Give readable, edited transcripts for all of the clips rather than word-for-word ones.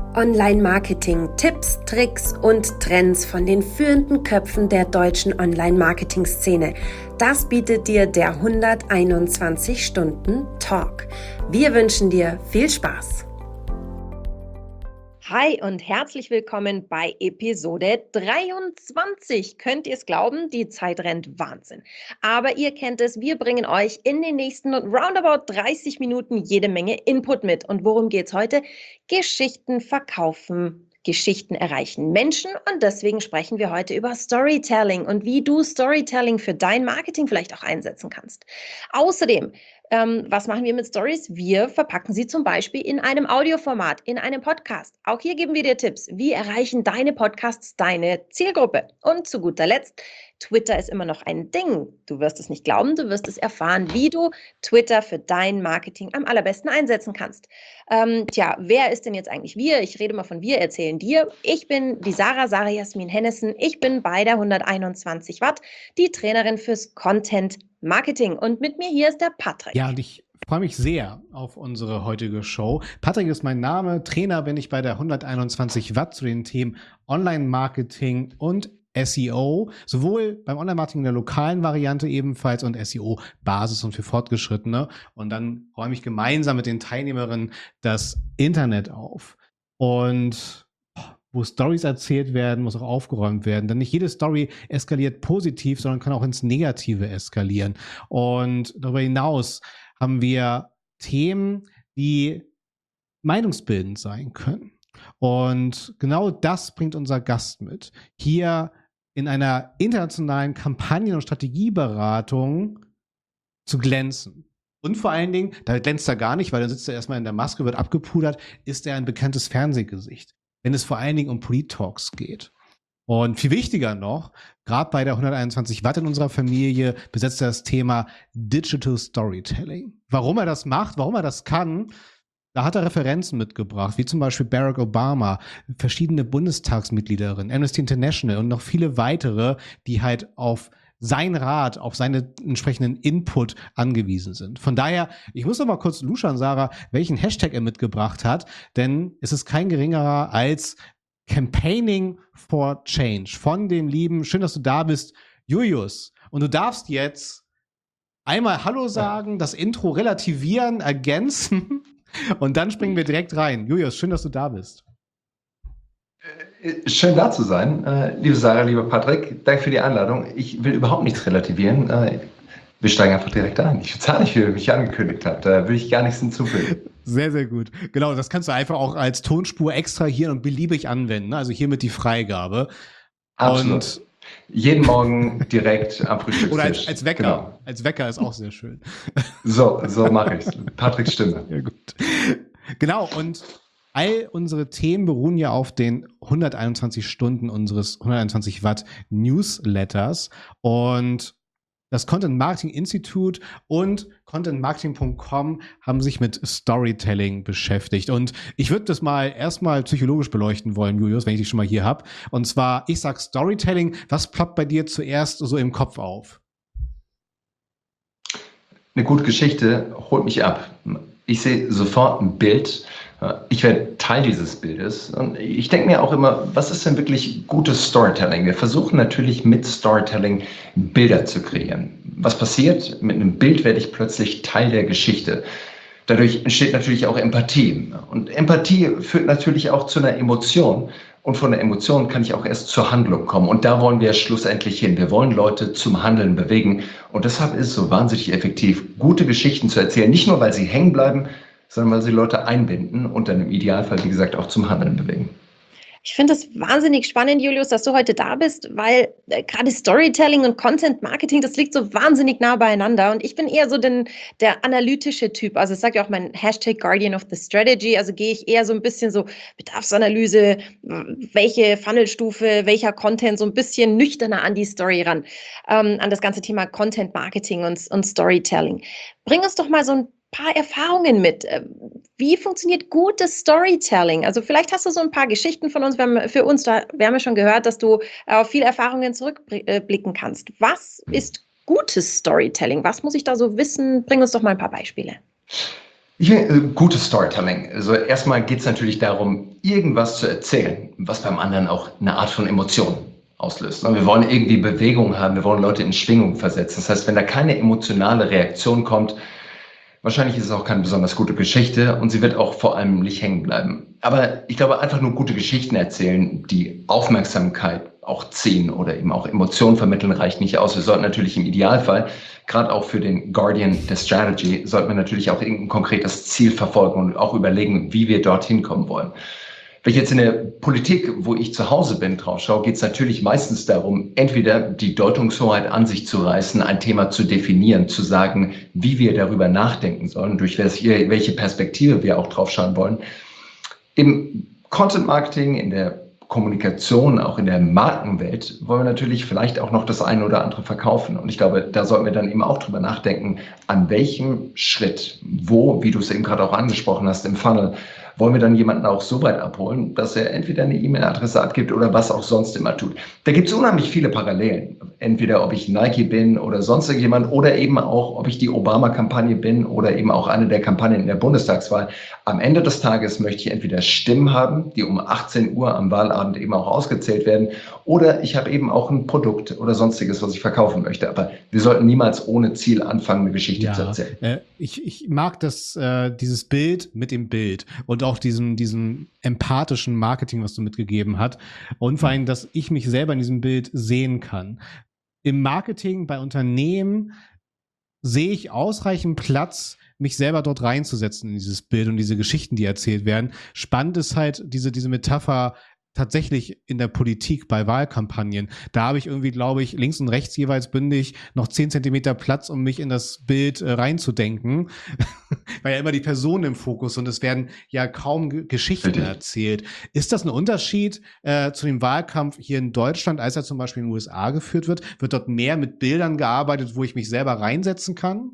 Online-Marketing, Tipps, Tricks und Trends von den führenden Köpfen der deutschen Online-Marketing-Szene. Das bietet dir der 121 Stunden Talk. Wir wünschen dir viel Spaß. Hi und herzlich willkommen bei Episode 23. Könnt ihr es glauben? Die Zeit rennt Wahnsinn. Aber ihr kennt es, wir bringen euch in den nächsten roundabout 30 Minuten jede Menge Input mit. Und worum geht's heute? Geschichten verkaufen, Geschichten erreichen Menschen. Und deswegen sprechen wir heute über Storytelling und wie du Storytelling für dein Marketing vielleicht auch einsetzen kannst. Außerdem, was machen wir mit Stories? Wir verpacken sie zum Beispiel in einem Audioformat, in einem Podcast. Auch hier geben wir dir Tipps. Wie erreichen deine Podcasts deine Zielgruppe? Und zu guter Letzt, Twitter ist immer noch ein Ding. Du wirst es nicht glauben, du wirst es erfahren, wie du Twitter für dein Marketing am allerbesten einsetzen kannst. Wer ist denn jetzt eigentlich wir? Ich rede mal von wir, erzählen dir. Ich bin die Sarah Jasmin Hennessen. Ich bin bei der 121 Watt, die Trainerin fürs Content Marketing. Und mit mir hier ist der Patrick. Ja, und ich freue mich sehr auf unsere heutige Show. Patrick ist mein Name. Trainer bin ich bei der 121 Watt zu den Themen Online-Marketing und SEO, sowohl beim Online-Marketing in der lokalen Variante ebenfalls und SEO-Basis und für Fortgeschrittene. Und dann räume ich gemeinsam mit den Teilnehmerinnen das Internet auf. Und wo Stories erzählt werden, muss auch aufgeräumt werden. Denn nicht jede Story eskaliert positiv, sondern kann auch ins Negative eskalieren. Und darüber hinaus haben wir Themen, die meinungsbildend sein können. Und genau das bringt unser Gast mit. Hier in einer internationalen Kampagnen- und Strategieberatung zu glänzen. Und vor allen Dingen, da glänzt er gar nicht, weil dann sitzt er erstmal in der Maske, wird abgepudert, ist er ein bekanntes Fernsehgesicht. Wenn es vor allen Dingen um Polit-Talks geht. Und viel wichtiger noch, gerade bei der 121 Watt in unserer Familie besetzt er das Thema Digital Storytelling. Warum er das macht, warum er das kann, da hat er Referenzen mitgebracht, wie zum Beispiel Barack Obama, verschiedene Bundestagsmitgliederinnen, Amnesty International und noch viele weitere, die halt auf sein Rat, auf seine entsprechenden Input angewiesen sind. Von daher, ich muss noch mal kurz luschern, Sarah, welchen Hashtag er mitgebracht hat, denn es ist kein geringerer als Campaigning for Change von dem lieben, schön, dass du da bist, Julius. Und du darfst jetzt einmal Hallo sagen, das Intro relativieren, ergänzen und dann springen wir direkt rein. Julius, schön, dass du da bist. Schön da zu sein. Liebe Sarah, lieber Patrick, danke für die Einladung. Ich will überhaupt nichts relativieren. Wir steigen einfach direkt ein. Ich zahle nicht, wie ihr mich angekündigt habt. Da will ich gar nichts hinzufügen. Sehr, sehr gut. Genau, das kannst du einfach auch als Tonspur extrahieren und beliebig anwenden. Also hiermit die Freigabe. Absolut. Und jeden Morgen direkt am Frühstückstisch. Oder als Wecker. Genau. Als Wecker ist auch sehr schön. So mache ich es. Patricks Stimme. Ja, gut. Genau, und all unsere Themen beruhen ja auf den 121 Stunden unseres 121 Watt Newsletters und das Content Marketing Institute und contentmarketing.com haben sich mit Storytelling beschäftigt. Und ich würde das mal erstmal psychologisch beleuchten wollen, Julius, wenn ich dich schon mal hier habe. Und zwar, ich sag Storytelling, was ploppt bei dir zuerst so im Kopf auf? Eine gute Geschichte holt mich ab. Ich sehe sofort ein Bild. Ich werde Teil dieses Bildes und ich denke mir auch immer, was ist denn wirklich gutes Storytelling? Wir versuchen natürlich mit Storytelling Bilder zu kreieren. Was passiert? Mit einem Bild werde ich plötzlich Teil der Geschichte. Dadurch entsteht natürlich auch Empathie. Und Empathie führt natürlich auch zu einer Emotion. Und von der Emotion kann ich auch erst zur Handlung kommen. Und da wollen wir schlussendlich hin. Wir wollen Leute zum Handeln bewegen. Und deshalb ist es so wahnsinnig effektiv, gute Geschichten zu erzählen. Nicht nur, weil sie hängen bleiben, sondern weil sie Leute einbinden und dann im Idealfall, wie gesagt, auch zum Handeln bewegen. Ich finde es wahnsinnig spannend, Julius, dass du heute da bist, weil gerade Storytelling und Content Marketing, das liegt so wahnsinnig nah beieinander. Und ich bin eher so der analytische Typ. Also es sagt ja auch mein Hashtag Guardian of the Strategy. Also gehe ich eher so ein bisschen so Bedarfsanalyse, welche Funnelstufe, welcher Content, so ein bisschen nüchterner an die Story ran, an das ganze Thema Content Marketing und Storytelling. Bring uns doch mal so ein paar Erfahrungen mit. Wie funktioniert gutes Storytelling? Also vielleicht hast du so ein paar Geschichten von uns. Wir haben ja schon gehört, dass du auf viele Erfahrungen zurückblicken kannst. Was ist gutes Storytelling? Was muss ich da so wissen? Bring uns doch mal ein paar Beispiele. Ich finde, gutes Storytelling. Also erstmal geht es natürlich darum, irgendwas zu erzählen, was beim anderen auch eine Art von Emotion auslöst. Wir wollen irgendwie Bewegung haben, wir wollen Leute in Schwingung versetzen. Das heißt, wenn da keine emotionale Reaktion kommt, wahrscheinlich ist es auch keine besonders gute Geschichte und sie wird auch vor allem nicht hängen bleiben. Aber ich glaube, einfach nur gute Geschichten erzählen, die Aufmerksamkeit auch ziehen oder eben auch Emotionen vermitteln, reicht nicht aus. Wir sollten natürlich im Idealfall, gerade auch für den Guardian der Strategy, sollten wir natürlich auch irgendein konkretes Ziel verfolgen und auch überlegen, wie wir dorthin kommen wollen. Wenn ich jetzt in der Politik, wo ich zu Hause bin, drauf schaue, geht es natürlich meistens darum, entweder die Deutungshoheit an sich zu reißen, ein Thema zu definieren, zu sagen, wie wir darüber nachdenken sollen, durch welche Perspektive wir auch drauf schauen wollen. Im Content Marketing, in der Kommunikation, auch in der Markenwelt, wollen wir natürlich vielleicht auch noch das eine oder andere verkaufen. Und ich glaube, da sollten wir dann eben auch drüber nachdenken, an welchem Schritt, wo, wie du es eben gerade auch angesprochen hast, im Funnel, wollen wir dann jemanden auch so weit abholen, dass er entweder eine E-Mail-Adresse abgibt oder was auch sonst immer tut. Da gibt es unheimlich viele Parallelen. Entweder ob ich Nike bin oder sonst irgendjemand oder eben auch, ob ich die Obama-Kampagne bin oder eben auch eine der Kampagnen in der Bundestagswahl. Am Ende des Tages möchte ich entweder Stimmen haben, die um 18 Uhr am Wahlabend eben auch ausgezählt werden, oder ich habe eben auch ein Produkt oder sonstiges, was ich verkaufen möchte. Aber wir sollten niemals ohne Ziel anfangen, eine Geschichte zu erzählen. Ich mag dieses Bild mit dem Bild und auch diesem empathischen Marketing, was du mitgegeben hast. Und vor allem, dass ich mich selber in diesem Bild sehen kann. Im Marketing bei Unternehmen sehe ich ausreichend Platz, mich selber dort reinzusetzen in dieses Bild und diese Geschichten, die erzählt werden. Spannend ist halt diese Metapher tatsächlich in der Politik bei Wahlkampagnen. Da habe ich irgendwie, glaube ich, links und rechts jeweils bündig noch 10 Zentimeter Platz, um mich in das Bild reinzudenken, weil ja immer die Personen im Fokus und es werden ja kaum Geschichten erzählt. Ist das ein Unterschied zu dem Wahlkampf hier in Deutschland, als er zum Beispiel in den USA geführt wird? Wird dort mehr mit Bildern gearbeitet, wo ich mich selber reinsetzen kann?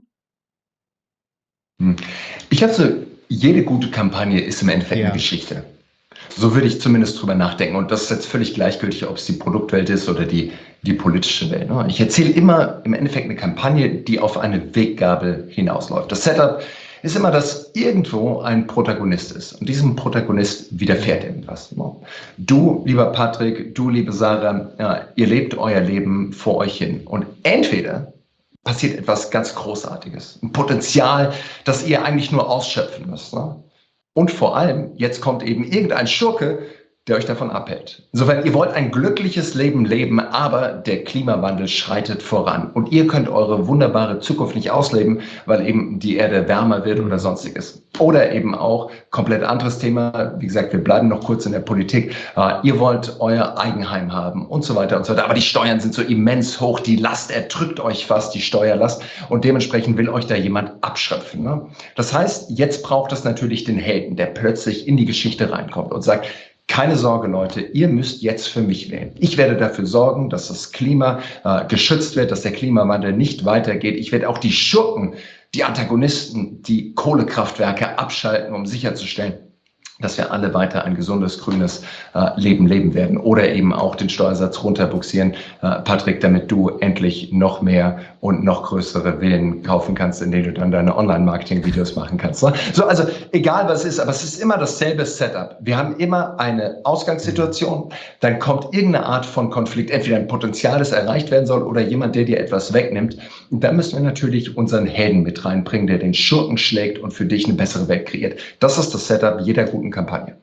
Ich glaube, so jede gute Kampagne ist im Endeffekt eine Geschichte. So würde ich zumindest drüber nachdenken. Und das ist jetzt völlig gleichgültig, ob es die Produktwelt ist oder die politische Welt. Ich erzähle immer im Endeffekt eine Kampagne, die auf eine Weggabel hinausläuft. Das Setup ist immer, dass irgendwo ein Protagonist ist. Und diesem Protagonist widerfährt irgendwas. Du, lieber Patrick, du, liebe Sarah, ihr lebt euer Leben vor euch hin. Und entweder passiert etwas ganz Großartiges, ein Potenzial, das ihr eigentlich nur ausschöpfen müsst. Und vor allem, jetzt kommt eben irgendein Schurke, der euch davon abhält. Insofern, ihr wollt ein glückliches Leben leben, aber der Klimawandel schreitet voran. Und ihr könnt eure wunderbare Zukunft nicht ausleben, weil eben die Erde wärmer wird oder sonstiges. Oder eben auch, komplett anderes Thema, wie gesagt, wir bleiben noch kurz in der Politik, ihr wollt euer Eigenheim haben und so weiter und so weiter. Aber die Steuern sind so immens hoch, die Last erdrückt euch fast, die Steuerlast. Und dementsprechend will euch da jemand abschöpfen. Das heißt, jetzt braucht es natürlich den Helden, der plötzlich in die Geschichte reinkommt und sagt, keine Sorge, Leute, ihr müsst jetzt für mich wählen. Ich werde dafür sorgen, dass das Klima geschützt wird, dass der Klimawandel nicht weitergeht. Ich werde auch die Schurken, die Antagonisten, die Kohlekraftwerke abschalten, um sicherzustellen, dass wir alle weiter ein gesundes, grünes Leben leben werden. Oder eben auch den Steuersatz runterbuxieren, Patrick, damit du endlich noch mehr und noch größere Villen kaufen kannst, in denen du dann deine Online-Marketing-Videos machen kannst. So, also egal was es ist, aber es ist immer dasselbe Setup. Wir haben immer eine Ausgangssituation, dann kommt irgendeine Art von Konflikt, entweder ein Potenzial, das erreicht werden soll, oder jemand, der dir etwas wegnimmt. Und dann müssen wir natürlich unseren Helden mit reinbringen, der den Schurken schlägt und für dich eine bessere Welt kreiert. Das ist das Setup jeder guten Kampagne.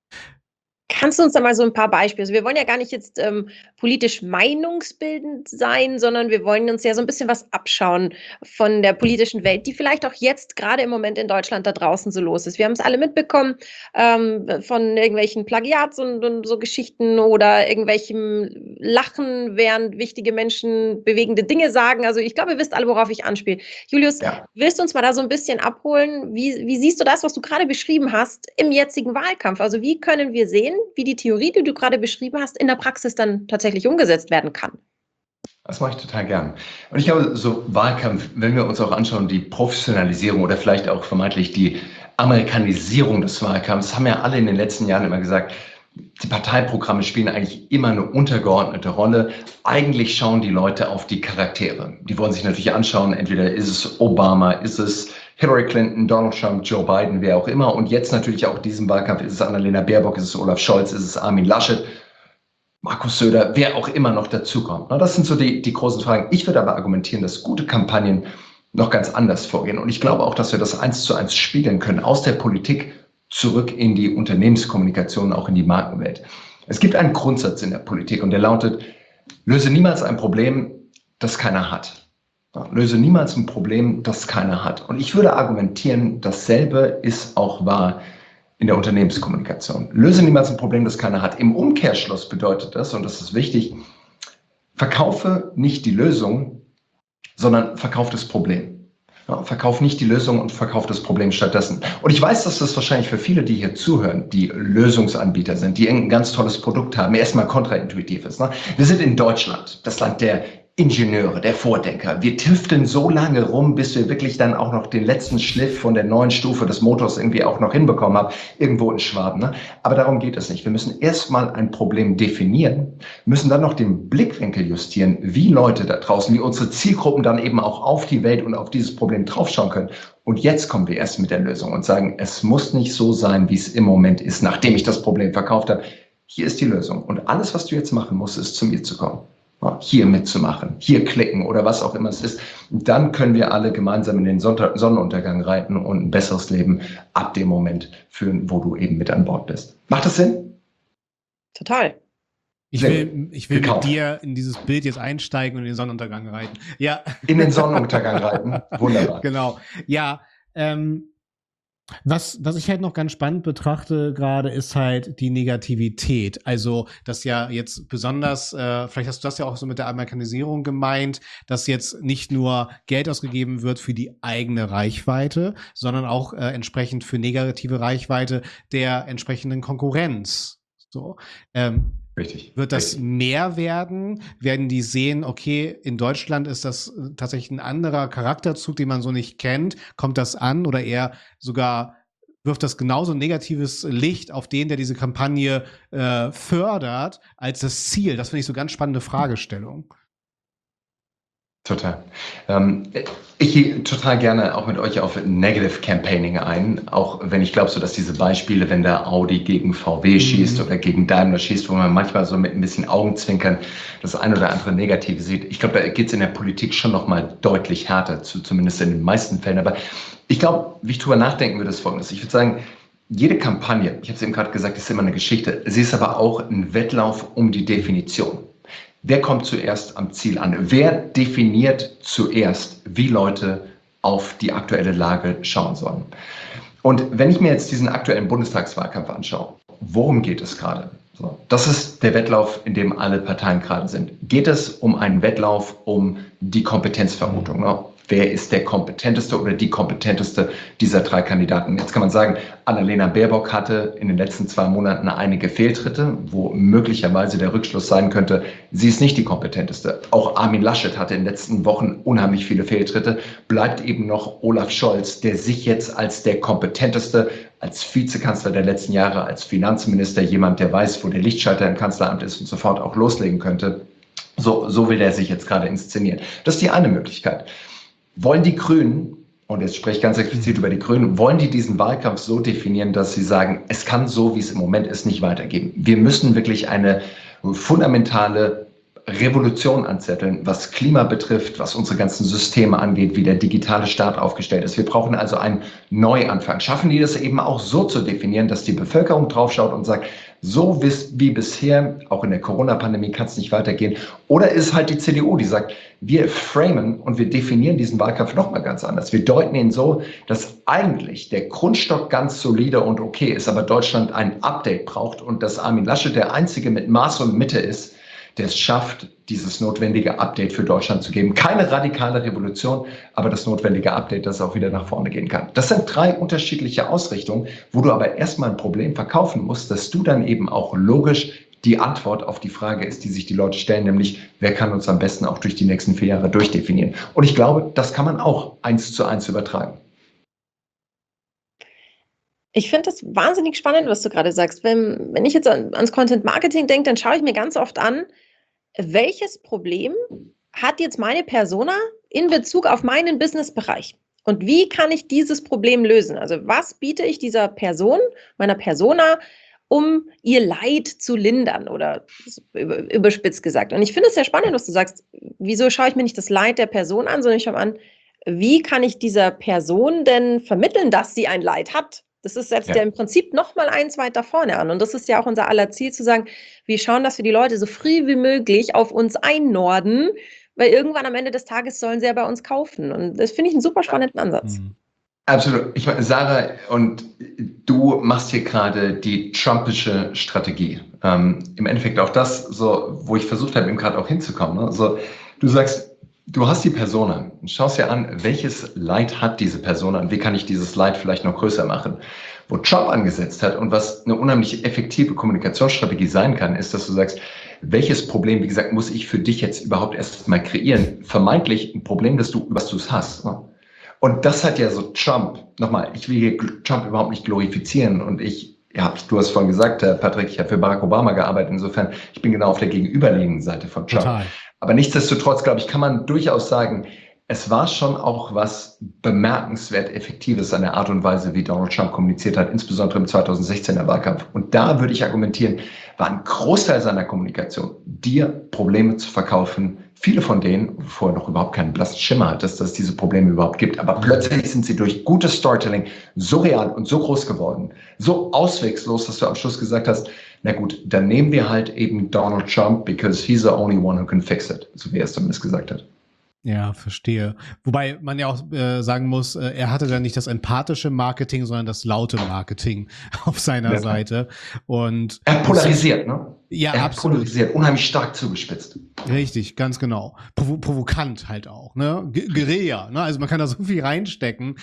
Kannst du uns da mal so ein paar Beispiele, also wir wollen ja gar nicht jetzt politisch meinungsbildend sein, sondern wir wollen uns ja so ein bisschen was abschauen von der politischen Welt, die vielleicht auch jetzt gerade im Moment in Deutschland da draußen so los ist. Wir haben es alle mitbekommen von irgendwelchen Plagiats und so Geschichten oder irgendwelchem Lachen, während wichtige Menschen bewegende Dinge sagen. Also ich glaube, ihr wisst alle, worauf ich anspiele. Julius, willst du uns mal da so ein bisschen abholen? Wie siehst du das, was du gerade beschrieben hast, im jetzigen Wahlkampf? Also wie können wir sehen, wie die Theorie, die du gerade beschrieben hast, in der Praxis dann tatsächlich umgesetzt werden kann? Das mache ich total gern. Und ich glaube, so Wahlkampf, wenn wir uns auch anschauen, die Professionalisierung oder vielleicht auch vermeintlich die Amerikanisierung des Wahlkampfs, haben ja alle in den letzten Jahren immer gesagt, die Parteiprogramme spielen eigentlich immer eine untergeordnete Rolle. Eigentlich schauen die Leute auf die Charaktere. Die wollen sich natürlich anschauen, entweder ist es Obama, ist es Hillary Clinton, Donald Trump, Joe Biden, wer auch immer. Und jetzt natürlich auch in diesem Wahlkampf ist es Annalena Baerbock, ist es Olaf Scholz, ist es Armin Laschet, Markus Söder, wer auch immer noch dazukommt. Das sind so die großen Fragen. Ich würde aber argumentieren, dass gute Kampagnen noch ganz anders vorgehen. Und ich glaube auch, dass wir das 1:1 spiegeln können aus der Politik zurück in die Unternehmenskommunikation, auch in die Markenwelt. Es gibt einen Grundsatz in der Politik und der lautet, löse niemals ein Problem, das keiner hat. Löse niemals ein Problem, das keiner hat. Und ich würde argumentieren, dasselbe ist auch wahr in der Unternehmenskommunikation. Löse niemals ein Problem, das keiner hat. Im Umkehrschluss bedeutet das, und das ist wichtig, verkaufe nicht die Lösung, sondern verkauf das Problem. Ja, verkauf nicht die Lösung und verkauf das Problem stattdessen. Und ich weiß, dass das wahrscheinlich für viele, die hier zuhören, die Lösungsanbieter sind, die ein ganz tolles Produkt haben, erstmal kontraintuitiv ist. Wir sind in Deutschland, das Land der Ingenieure, der Vordenker. Wir tüfteln so lange rum, bis wir wirklich dann auch noch den letzten Schliff von der neuen Stufe des Motors irgendwie auch noch hinbekommen haben, irgendwo in Schwaben. Aber darum geht es nicht. Wir müssen erstmal ein Problem definieren, müssen dann noch den Blickwinkel justieren, wie Leute da draußen, wie unsere Zielgruppen dann eben auch auf die Welt und auf dieses Problem draufschauen können. Und jetzt kommen wir erst mit der Lösung und sagen, es muss nicht so sein, wie es im Moment ist, nachdem ich das Problem verkauft habe. Hier ist die Lösung. Und alles, was du jetzt machen musst, ist zu mir zu kommen. Hier mitzumachen, hier klicken oder was auch immer es ist. Dann können wir alle gemeinsam in den Sonnenuntergang reiten und ein besseres Leben ab dem Moment führen, wo du eben mit an Bord bist. Macht das Sinn? Total. Ich will mit dir in dieses Bild jetzt einsteigen und in den Sonnenuntergang reiten. Ja. In den Sonnenuntergang reiten. Wunderbar. Genau. Ja, was ich halt noch ganz spannend betrachte gerade, ist halt die Negativität. Also, dass ja jetzt besonders, vielleicht hast du das ja auch so mit der Amerikanisierung gemeint, dass jetzt nicht nur Geld ausgegeben wird für die eigene Reichweite, sondern auch entsprechend für negative Reichweite der entsprechenden Konkurrenz. So. Richtig. Wird das mehr werden? Werden die sehen, okay, in Deutschland ist das tatsächlich ein anderer Charakterzug, den man so nicht kennt? Kommt das an oder eher sogar wirft das genauso ein negatives Licht auf den, der diese Kampagne fördert, als das Ziel? Das finde ich so ganz spannende Fragestellung. Total. Ich gehe total gerne auch mit euch auf Negative Campaigning ein, auch wenn ich glaube, so dass diese Beispiele, wenn der Audi gegen VW schießt oder gegen Daimler schießt, wo man manchmal so mit ein bisschen Augenzwinkern das ein oder andere Negative sieht. Ich glaube, da geht es in der Politik schon nochmal deutlich härter zu, zumindest in den meisten Fällen. Aber ich glaube, wie ich drüber nachdenken würde, ist Folgendes. Ich würde sagen, jede Kampagne, ich habe es eben gerade gesagt, ist immer eine Geschichte. Sie ist aber auch ein Wettlauf um die Definition. Wer kommt zuerst am Ziel an? Wer definiert zuerst, wie Leute auf die aktuelle Lage schauen sollen? Und wenn ich mir jetzt diesen aktuellen Bundestagswahlkampf anschaue, worum geht es gerade? So, das ist der Wettlauf, in dem alle Parteien gerade sind. Geht es um einen Wettlauf um die Kompetenzvermutung? Ne? Wer ist der kompetenteste oder die kompetenteste dieser drei Kandidaten? Jetzt kann man sagen, Annalena Baerbock hatte in den letzten 2 Monaten einige Fehltritte, wo möglicherweise der Rückschluss sein könnte, sie ist nicht die kompetenteste. Auch Armin Laschet hatte in den letzten Wochen unheimlich viele Fehltritte. Bleibt eben noch Olaf Scholz, der sich jetzt als der kompetenteste, als Vizekanzler der letzten Jahre, als Finanzminister, jemand, der weiß, wo der Lichtschalter im Kanzleramt ist und sofort auch loslegen könnte. So will er sich jetzt gerade inszenieren. Das ist die eine Möglichkeit. Wollen die Grünen, und jetzt spreche ich ganz explizit über die Grünen, wollen die diesen Wahlkampf so definieren, dass sie sagen, es kann so, wie es im Moment ist, nicht weitergehen. Wir müssen wirklich eine fundamentale Revolution anzetteln, was Klima betrifft, was unsere ganzen Systeme angeht, wie der digitale Staat aufgestellt ist. Wir brauchen also einen Neuanfang. Schaffen die das eben auch so zu definieren, dass die Bevölkerung draufschaut und sagt, so wie bisher, auch in der Corona-Pandemie kann es nicht weitergehen. Oder ist halt die CDU, die sagt, wir framen und wir definieren diesen Wahlkampf nochmal ganz anders. Wir deuten ihn so, dass eigentlich der Grundstock ganz solide und okay ist, aber Deutschland ein Update braucht und dass Armin Laschet der Einzige mit Maß und Mitte ist, der es schafft, dieses notwendige Update für Deutschland zu geben. Keine radikale Revolution, aber das notwendige Update, das auch wieder nach vorne gehen kann. Das sind 3 unterschiedliche Ausrichtungen, wo du aber erstmal ein Problem verkaufen musst, dass du dann eben auch logisch die Antwort auf die Frage ist, die sich die Leute stellen, nämlich, wer kann uns am besten auch durch die nächsten 4 Jahre durchdefinieren? Und ich glaube, das kann man auch 1:1 übertragen. Ich finde das wahnsinnig spannend, was du gerade sagst. Wenn ich jetzt ans Content Marketing denke, dann schaue ich mir ganz oft an, welches Problem hat jetzt meine Persona in Bezug auf meinen Businessbereich? Und wie kann ich dieses Problem lösen? Also was biete ich dieser Person, meiner Persona, um ihr Leid zu lindern oder überspitzt gesagt. Und ich finde es sehr spannend, was du sagst. Wieso schaue ich mir nicht das Leid der Person an, sondern ich schaue an, wie kann ich dieser Person denn vermitteln, dass sie ein Leid hat? Das ist, setzt ja im Prinzip noch mal eins weiter vorne an. Und das ist ja auch unser aller Ziel, zu sagen, wir schauen, dass wir die Leute so früh wie möglich auf uns einnorden, weil irgendwann am Ende des Tages sollen sie ja bei uns kaufen. Und das finde ich einen super spannenden Ansatz. Absolut. Ich meine, Sarah, und du machst hier gerade die Trumpische Strategie. Im Endeffekt auch das, so, wo ich versucht habe, eben gerade auch hinzukommen. Ne? So, du sagst, du hast die Persona, schaust dir an, welches Leid hat diese Persona und wie kann ich dieses Leid vielleicht noch größer machen. Wo Trump angesetzt hat und was eine unheimlich effektive Kommunikationsstrategie sein kann, ist, dass du sagst, welches Problem, wie gesagt, muss ich für dich jetzt überhaupt erst mal kreieren? Vermeintlich ein Problem, was du es hast. Ne? Und das hat ja so Trump, nochmal, ich will hier Trump überhaupt nicht glorifizieren und du hast vorhin gesagt, Patrick, ich habe für Barack Obama gearbeitet, insofern, ich bin genau auf der gegenüberliegenden Seite von Trump. Total. Aber nichtsdestotrotz, glaube ich, kann man durchaus sagen, es war schon auch was bemerkenswert Effektives an der Art und Weise, wie Donald Trump kommuniziert hat, insbesondere im 2016er Wahlkampf. Und da würde ich argumentieren, war ein Großteil seiner Kommunikation, dir Probleme zu verkaufen, viele von denen, wo du vorher noch überhaupt keinen blassen Schimmer hattest, dass es diese Probleme überhaupt gibt. Aber plötzlich sind sie durch gutes Storytelling so real und so groß geworden, so auswegslos, dass du am Schluss gesagt hast, na gut, dann nehmen wir halt eben Donald Trump, because he's the only one who can fix it, so wie er es zumindest gesagt hat. Ja, verstehe. Wobei man ja auch sagen muss, er hatte da nicht das empathische Marketing, sondern das laute Marketing auf seiner Seite. Und er hat polarisiert, ne? Ja, er absolut. Hat polarisiert, unheimlich stark zugespitzt. Richtig, ganz genau. Provokant halt auch, ne? Guerilla, ne? Also man kann da so viel reinstecken.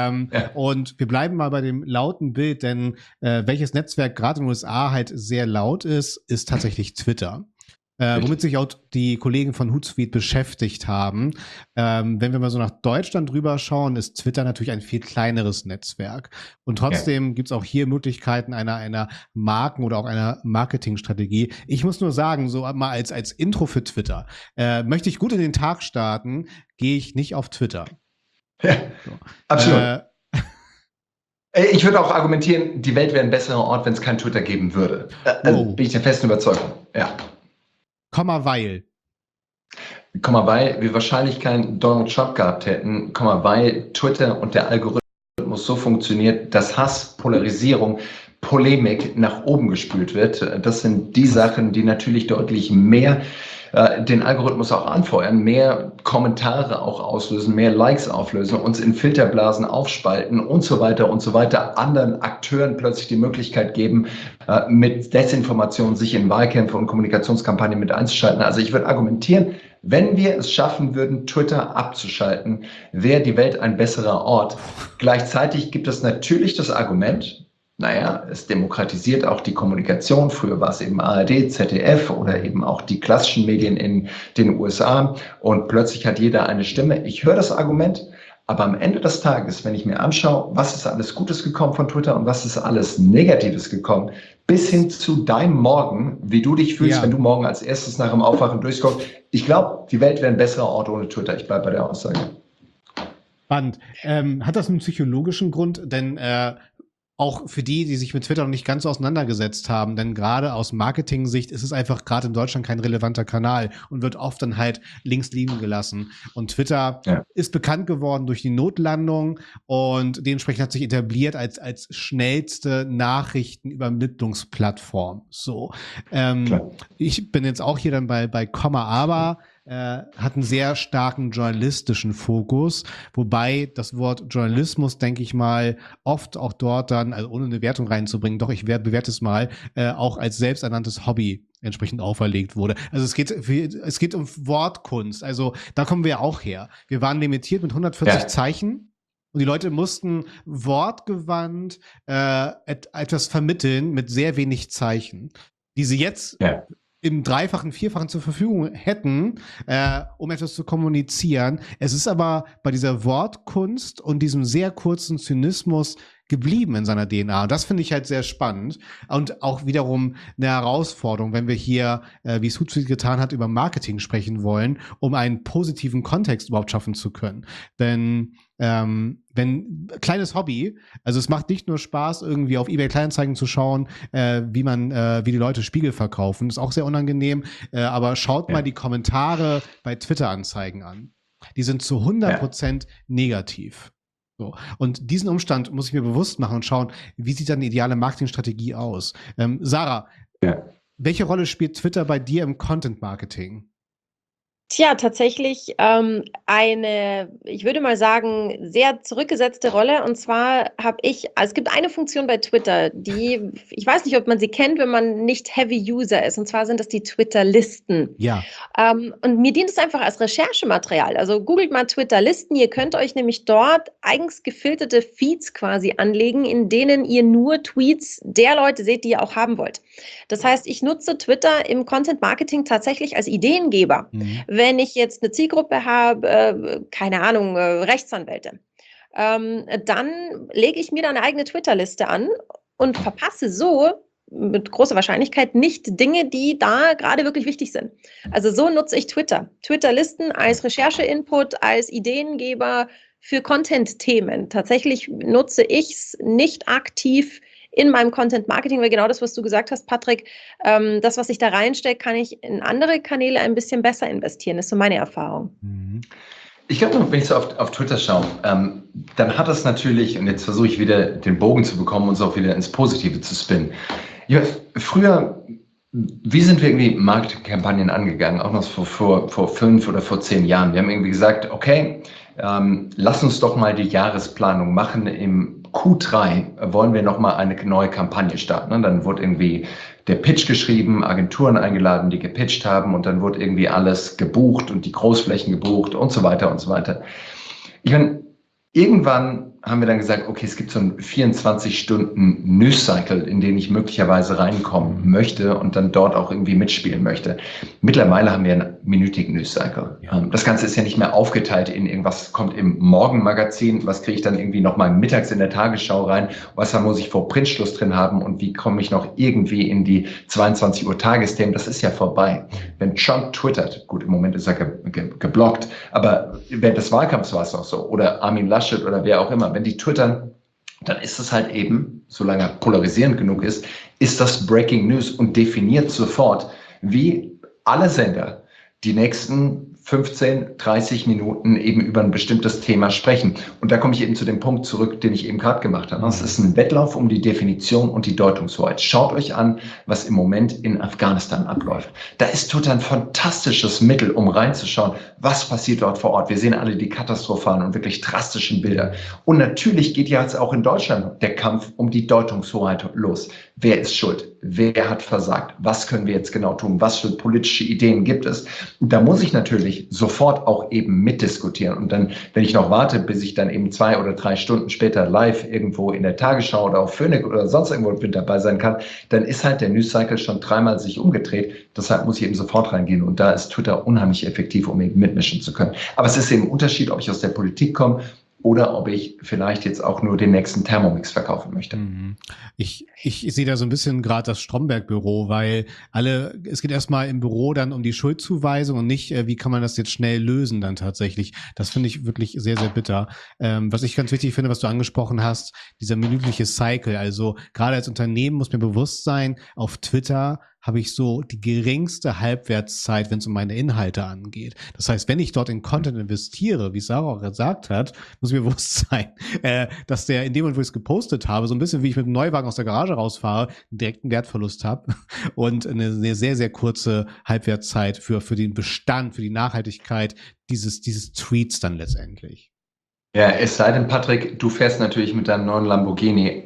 Und wir bleiben mal bei dem lauten Bild, denn welches Netzwerk gerade in den USA halt sehr laut ist tatsächlich Twitter. Womit sich auch die Kollegen von Hootsuite beschäftigt haben. Wenn wir mal so nach Deutschland rüber schauen, ist Twitter natürlich ein viel kleineres Netzwerk. Und trotzdem gibt es auch hier Möglichkeiten einer Marken- oder auch einer Marketingstrategie. Ich muss nur sagen, so mal als Intro für Twitter, möchte ich gut in den Tag starten, gehe ich nicht auf Twitter. Ja, so. Absolut. Ich würde auch argumentieren, die Welt wäre ein besserer Ort, wenn es kein Twitter geben würde. Bin ich der festen Überzeugung, ja. Weil wir wahrscheinlich keinen Donald Trump gehabt hätten, weil Twitter und der Algorithmus so funktioniert, dass Hass, Polarisierung, Polemik nach oben gespült wird. Das sind die Sachen, die natürlich deutlich mehr den Algorithmus auch anfeuern, mehr Kommentare auch auslösen, mehr Likes auflösen, uns in Filterblasen aufspalten und so weiter, anderen Akteuren plötzlich die Möglichkeit geben, mit Desinformation sich in Wahlkämpfe und Kommunikationskampagnen mit einzuschalten. Also ich würde argumentieren, wenn wir es schaffen würden, Twitter abzuschalten, wäre die Welt ein besserer Ort. Gleichzeitig gibt es natürlich das Argument, naja, es demokratisiert auch die Kommunikation. Früher war es eben ARD, ZDF oder eben auch die klassischen Medien in den USA. Und plötzlich hat jeder eine Stimme. Ich höre das Argument, aber am Ende des Tages, wenn ich mir anschaue, was ist alles Gutes gekommen von Twitter und was ist alles Negatives gekommen, bis hin zu deinem Morgen, wie du dich fühlst, wenn du morgen als erstes nach dem Aufwachen durchguckst. Ich glaube, die Welt wäre ein besserer Ort ohne Twitter. Ich bleibe bei der Aussage. Spannend. Hat das einen psychologischen Grund? Denn auch für die sich mit Twitter noch nicht ganz so auseinandergesetzt haben, denn gerade aus Marketing-Sicht ist es einfach gerade in Deutschland kein relevanter Kanal und wird oft dann halt links liegen gelassen. Und Twitter ist bekannt geworden durch die Notlandung und dementsprechend hat sich etabliert als schnellste Nachrichtenübermittlungsplattform. So, ich bin jetzt auch hier dann bei Komma Aber, hat einen sehr starken journalistischen Fokus, wobei das Wort Journalismus, denke ich mal, oft auch dort dann, also ohne eine Wertung reinzubringen, doch ich bewerte es mal, auch als selbsternanntes Hobby entsprechend auferlegt wurde. Also es geht um Wortkunst, also da kommen wir auch her. Wir waren limitiert mit 140 Zeichen und die Leute mussten wortgewandt etwas vermitteln mit sehr wenig Zeichen, die sie jetzt im Dreifachen, Vierfachen zur Verfügung hätten, um etwas zu kommunizieren. Es ist aber bei dieser Wortkunst und diesem sehr kurzen Zynismus geblieben in seiner DNA. Und das finde ich halt sehr spannend und auch wiederum eine Herausforderung, wenn wir hier, wie es Hootsuite getan hat, über Marketing sprechen wollen, um einen positiven Kontext überhaupt schaffen zu können. Denn kleines Hobby, also es macht nicht nur Spaß, irgendwie auf eBay Kleinanzeigen zu schauen, wie die Leute Spiegel verkaufen, ist auch sehr unangenehm, aber schaut mal die Kommentare bei Twitter-Anzeigen an. Die sind zu 100% negativ. So. Und diesen Umstand muss ich mir bewusst machen und schauen, wie sieht dann die ideale Marketingstrategie aus? Sarah, welche Rolle spielt Twitter bei dir im Content-Marketing? Tja, tatsächlich eine, ich würde mal sagen, sehr zurückgesetzte Rolle. Und zwar es gibt eine Funktion bei Twitter, ich weiß nicht, ob man sie kennt, wenn man nicht Heavy User ist. Und zwar sind das die Twitter-Listen. Ja. Und mir dient es einfach als Recherchematerial. Also googelt mal Twitter-Listen. Ihr könnt euch nämlich dort eigens gefilterte Feeds quasi anlegen, in denen ihr nur Tweets der Leute seht, die ihr auch haben wollt. Das heißt, ich nutze Twitter im Content-Marketing tatsächlich als Ideengeber. Wenn ich jetzt eine Zielgruppe habe, keine Ahnung, Rechtsanwälte, dann lege ich mir da eine eigene Twitter-Liste an und verpasse so mit großer Wahrscheinlichkeit nicht Dinge, die da gerade wirklich wichtig sind. Also so nutze ich Twitter. Twitter-Listen als Recherche-Input, als Ideengeber für Content-Themen. Tatsächlich nutze ich es nicht aktiv in meinem Content-Marketing, weil genau das, was du gesagt hast, Patrick, das, was ich da reinstecke, kann ich in andere Kanäle ein bisschen besser investieren. Das ist so meine Erfahrung. Ich glaube, wenn ich so auf Twitter schaue, dann hat das natürlich, und jetzt versuche ich wieder den Bogen zu bekommen und es auch wieder ins Positive zu spinnen. Ja, früher, wie sind wir irgendwie Marketingkampagnen angegangen, auch noch vor 5 oder vor 10 Jahren? Wir haben irgendwie gesagt, okay, lass uns doch mal die Jahresplanung machen. Im Q3 wollen wir nochmal eine neue Kampagne starten. Dann wurde irgendwie der Pitch geschrieben, Agenturen eingeladen, die gepitcht haben und dann wurde irgendwie alles gebucht und die Großflächen gebucht und so weiter und so weiter. Ich meine, irgendwann haben wir dann gesagt, okay, es gibt so einen 24-Stunden-News-Cycle, in den ich möglicherweise reinkommen möchte und dann dort auch irgendwie mitspielen möchte. Mittlerweile haben wir einen minütigen News-Cycle. Ja. Das Ganze ist ja nicht mehr aufgeteilt in irgendwas, kommt im Morgenmagazin, was kriege ich dann irgendwie nochmal mittags in der Tagesschau rein, was muss ich vor Printschluss drin haben und wie komme ich noch irgendwie in die 22 Uhr Tagesthemen. Das ist ja vorbei. Wenn Trump twittert, gut, im Moment ist er geblockt, aber während des Wahlkampfs war es noch so, oder Armin Laschet oder wer auch immer, wenn die twittern, dann ist es halt eben, solange er polarisierend genug ist das Breaking News und definiert sofort, wie alle Sender die nächsten 15, 30 Minuten eben über ein bestimmtes Thema sprechen. Und da komme ich eben zu dem Punkt zurück, den ich eben gerade gemacht habe. Es ist ein Wettlauf um die Definition und die Deutungshoheit. Schaut euch an, was im Moment in Afghanistan abläuft. Da ist Twitter ein fantastisches Mittel, um reinzuschauen, was passiert dort vor Ort. Wir sehen alle die katastrophalen und wirklich drastischen Bilder. Und natürlich geht ja jetzt auch in Deutschland der Kampf um die Deutungshoheit los. Wer ist schuld? Wer hat versagt? Was können wir jetzt genau tun? Was für politische Ideen gibt es? Und da muss ich natürlich sofort auch eben mitdiskutieren. Und dann, wenn ich noch warte, bis ich dann eben 2 oder 3 Stunden später live irgendwo in der Tagesschau oder auf Phoenix oder sonst irgendwo mit dabei sein kann, dann ist halt der News-Cycle schon 3-mal sich umgedreht. Deshalb muss ich eben sofort reingehen. Und da ist Twitter unheimlich effektiv, um eben mitmischen zu können. Aber es ist eben ein Unterschied, ob ich aus der Politik komme oder ob ich vielleicht jetzt auch nur den nächsten Thermomix verkaufen möchte. Ich sehe da so ein bisschen gerade das Stromberg-Büro, weil es geht erstmal im Büro dann um die Schuldzuweisung und nicht, wie kann man das jetzt schnell lösen dann tatsächlich. Das finde ich wirklich sehr, sehr bitter. Was ich ganz wichtig finde, was du angesprochen hast, dieser minütliche Cycle. Also gerade als Unternehmen muss mir bewusst sein, auf Twitter habe ich so die geringste Halbwertszeit, wenn es um meine Inhalte angeht. Das heißt, wenn ich dort in Content investiere, wie Sarah auch gesagt hat, muss mir bewusst sein, dass der in dem Moment, wo ich es gepostet habe, so ein bisschen wie ich mit einem Neuwagen aus der Garage rausfahre, einen direkten Wertverlust habe und eine sehr, sehr kurze Halbwertszeit für den Bestand, für die Nachhaltigkeit dieses Tweets dann letztendlich. Ja, es sei denn, Patrick, du fährst natürlich mit deinem neuen Lamborghini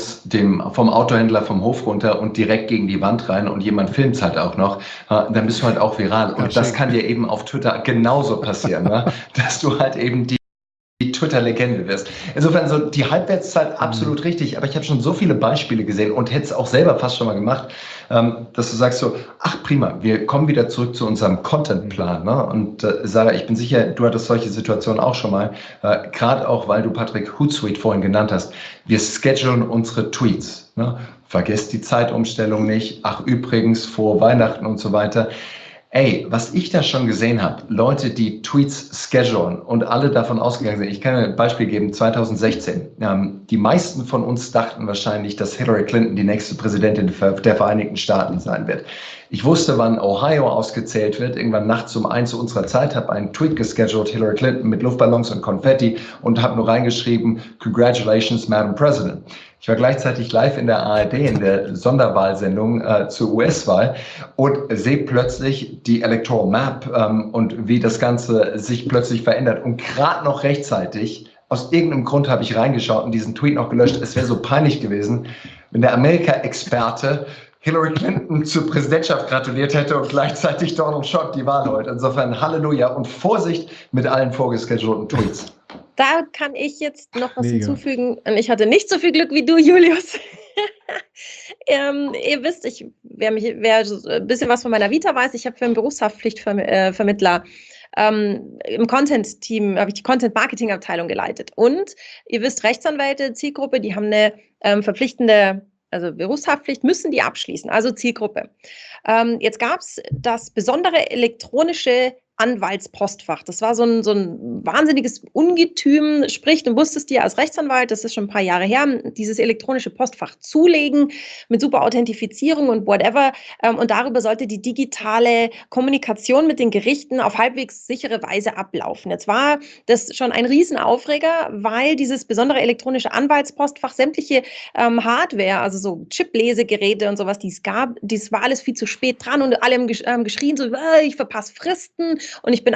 vom Autohändler vom Hof runter und direkt gegen die Wand rein und jemand filmt es halt auch noch, dann bist du halt auch viral. Und das kann dir eben auf Twitter genauso passieren, dass du halt eben die Twitter-Legende wirst. Insofern so die Halbwertszeit absolut richtig, aber ich habe schon so viele Beispiele gesehen und hätte es auch selber fast schon mal gemacht, dass du sagst so, ach prima, wir kommen wieder zurück zu unserem Contentplan. Ne? Und Sarah, ich bin sicher, du hattest solche Situationen auch schon mal, gerade auch, weil du Patrick Hootsuite vorhin genannt hast. Wir schedulen unsere Tweets. Ne? Vergesst die Zeitumstellung nicht. Ach übrigens, vor Weihnachten und so weiter. Ey, was ich da schon gesehen habe, Leute, die Tweets schedulen und alle davon ausgegangen sind, ich kann ein Beispiel geben, 2016. Die meisten von uns dachten wahrscheinlich, dass Hillary Clinton die nächste Präsidentin der Vereinigten Staaten sein wird. Ich wusste, wann Ohio ausgezählt wird, irgendwann nachts um 1 unserer Zeit, habe einen Tweet gescheduled, Hillary Clinton mit Luftballons und Konfetti und habe nur reingeschrieben, Congratulations, Madam President. Ich war gleichzeitig live in der ARD in der Sonderwahlsendung zur US-Wahl und sehe plötzlich die Electoral Map und wie das Ganze sich plötzlich verändert. Und gerade noch rechtzeitig, aus irgendeinem Grund habe ich reingeschaut und diesen Tweet noch gelöscht. Es wäre so peinlich gewesen, wenn der Amerika-Experte Hillary Clinton zur Präsidentschaft gratuliert hätte und gleichzeitig Donald Trump die Wahl heute. Insofern Halleluja und Vorsicht mit allen vorgeschedulten Tweets. Da kann ich jetzt noch was hinzufügen. Und ich hatte nicht so viel Glück wie du, Julius. Ihr wisst, wer ein bisschen was von meiner Vita weiß, ich habe für einen Berufshaftpflichtvermittler im Content-Team, habe ich die Content-Marketing-Abteilung geleitet. Und ihr wisst, Rechtsanwälte, Zielgruppe, die haben eine verpflichtende, also Berufshaftpflicht, müssen die abschließen, also Zielgruppe. Jetzt gab es das besondere elektronische Anwaltspostfach. Das war so ein wahnsinniges Ungetüm, sprich, du musstest dir als Rechtsanwalt, das ist schon ein paar Jahre her, dieses elektronische Postfach zulegen mit super Authentifizierung und whatever. Und darüber sollte die digitale Kommunikation mit den Gerichten auf halbwegs sichere Weise ablaufen. Jetzt war das schon ein Riesenaufreger, weil dieses besondere elektronische Anwaltspostfach sämtliche Hardware, also so Chip-Lesegeräte und sowas, die es gab, das war alles viel zu spät dran und alle haben geschrien, so, ich verpasse Fristen. Und ich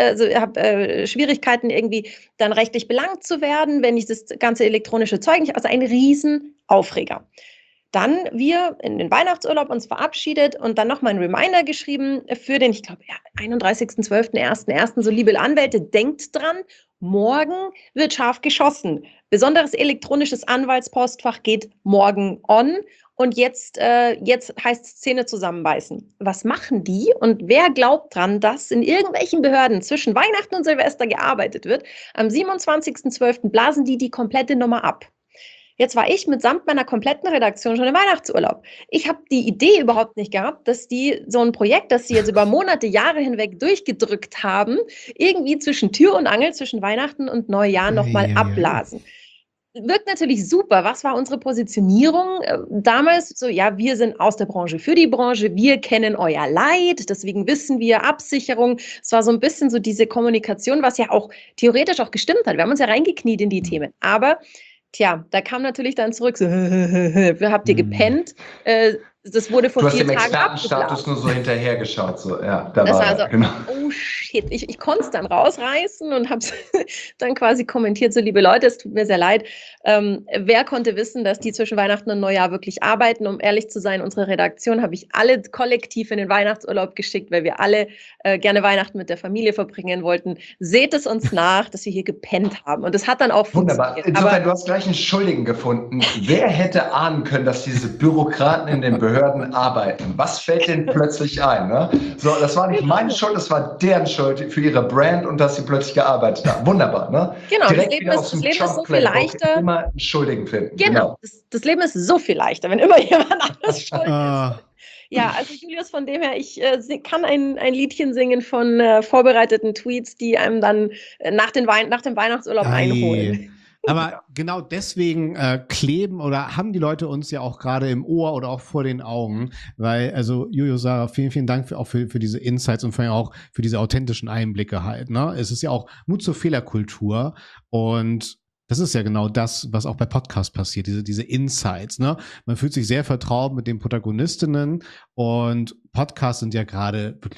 habe Schwierigkeiten, irgendwie dann rechtlich belangt zu werden, wenn ich das ganze elektronische Zeug nicht, also ein Riesenaufreger. Dann wir in den Weihnachtsurlaub uns verabschiedet und dann nochmal einen Reminder geschrieben für den, ich glaube, 31.12., 1.1. So, liebe Anwälte, denkt dran, morgen wird scharf geschossen. Besonderes elektronisches Anwaltspostfach geht morgen on. Und jetzt heißt es Zähne zusammenbeißen. Was machen die? Und wer glaubt dran, dass in irgendwelchen Behörden zwischen Weihnachten und Silvester gearbeitet wird? Am 27.12. blasen die komplette Nummer ab. Jetzt war ich mitsamt meiner kompletten Redaktion schon im Weihnachtsurlaub. Ich habe die Idee überhaupt nicht gehabt, dass die so ein Projekt, das sie jetzt über Monate, Jahre hinweg durchgedrückt haben, irgendwie zwischen Tür und Angel, zwischen Weihnachten und Neujahr nochmal abblasen. Wirkt natürlich super. Was war unsere Positionierung? Damals so, ja, wir sind aus der Branche für die Branche, wir kennen euer Leid, deswegen wissen wir Absicherung. Es war so ein bisschen so diese Kommunikation, was ja auch theoretisch auch gestimmt hat. Wir haben uns ja reingekniet in die Themen. Aber, tja, da kam natürlich dann zurück so, habt ihr gepennt? Das wurde vor 4 Tagen abgeblasen. Du hast dem Expertenstatus nur so hinterhergeschaut. So. Ja, da das war also, genau. Oh shit, ich konnte es dann rausreißen und habe es dann quasi kommentiert, so liebe Leute, es tut mir sehr leid. Wer konnte wissen, dass die zwischen Weihnachten und Neujahr wirklich arbeiten? Um ehrlich zu sein, unsere Redaktion habe ich alle kollektiv in den Weihnachtsurlaub geschickt, weil wir alle gerne Weihnachten mit der Familie verbringen wollten. Seht es uns nach, dass wir hier gepennt haben. Und das hat dann auch funktioniert. Wunderbar. Insofern, du hast gleich einen Schuldigen gefunden. Wer hätte ahnen können, dass diese Bürokraten in den Behörden arbeiten? Was fällt denen plötzlich ein? Ne? So, das war nicht meine Schuld, das war deren Schuld für ihre Brand und dass sie plötzlich gearbeitet haben. Wunderbar, ne? Genau, direkt das Leben ist so viel leichter. Immer einen Schuldigen finden. Genau. Das Leben ist so viel leichter, wenn immer jemand anders schuld ist. Ja, also Julius, von dem her, ich kann ein Liedchen singen von vorbereiteten Tweets, die einem dann nach dem Weihnachtsurlaub einholen. Aber genau deswegen kleben oder haben die Leute uns ja auch gerade im Ohr oder auch vor den Augen, weil, also Julius, Sarah, vielen, vielen Dank für diese Insights und vor allem auch für diese authentischen Einblicke halt. Ne? Es ist ja auch Mut zur Fehlerkultur und das ist ja genau das, was auch bei Podcasts passiert, diese Insights. Ne? Man fühlt sich sehr vertraut mit den Protagonistinnen und Podcasts sind ja gerade wirklich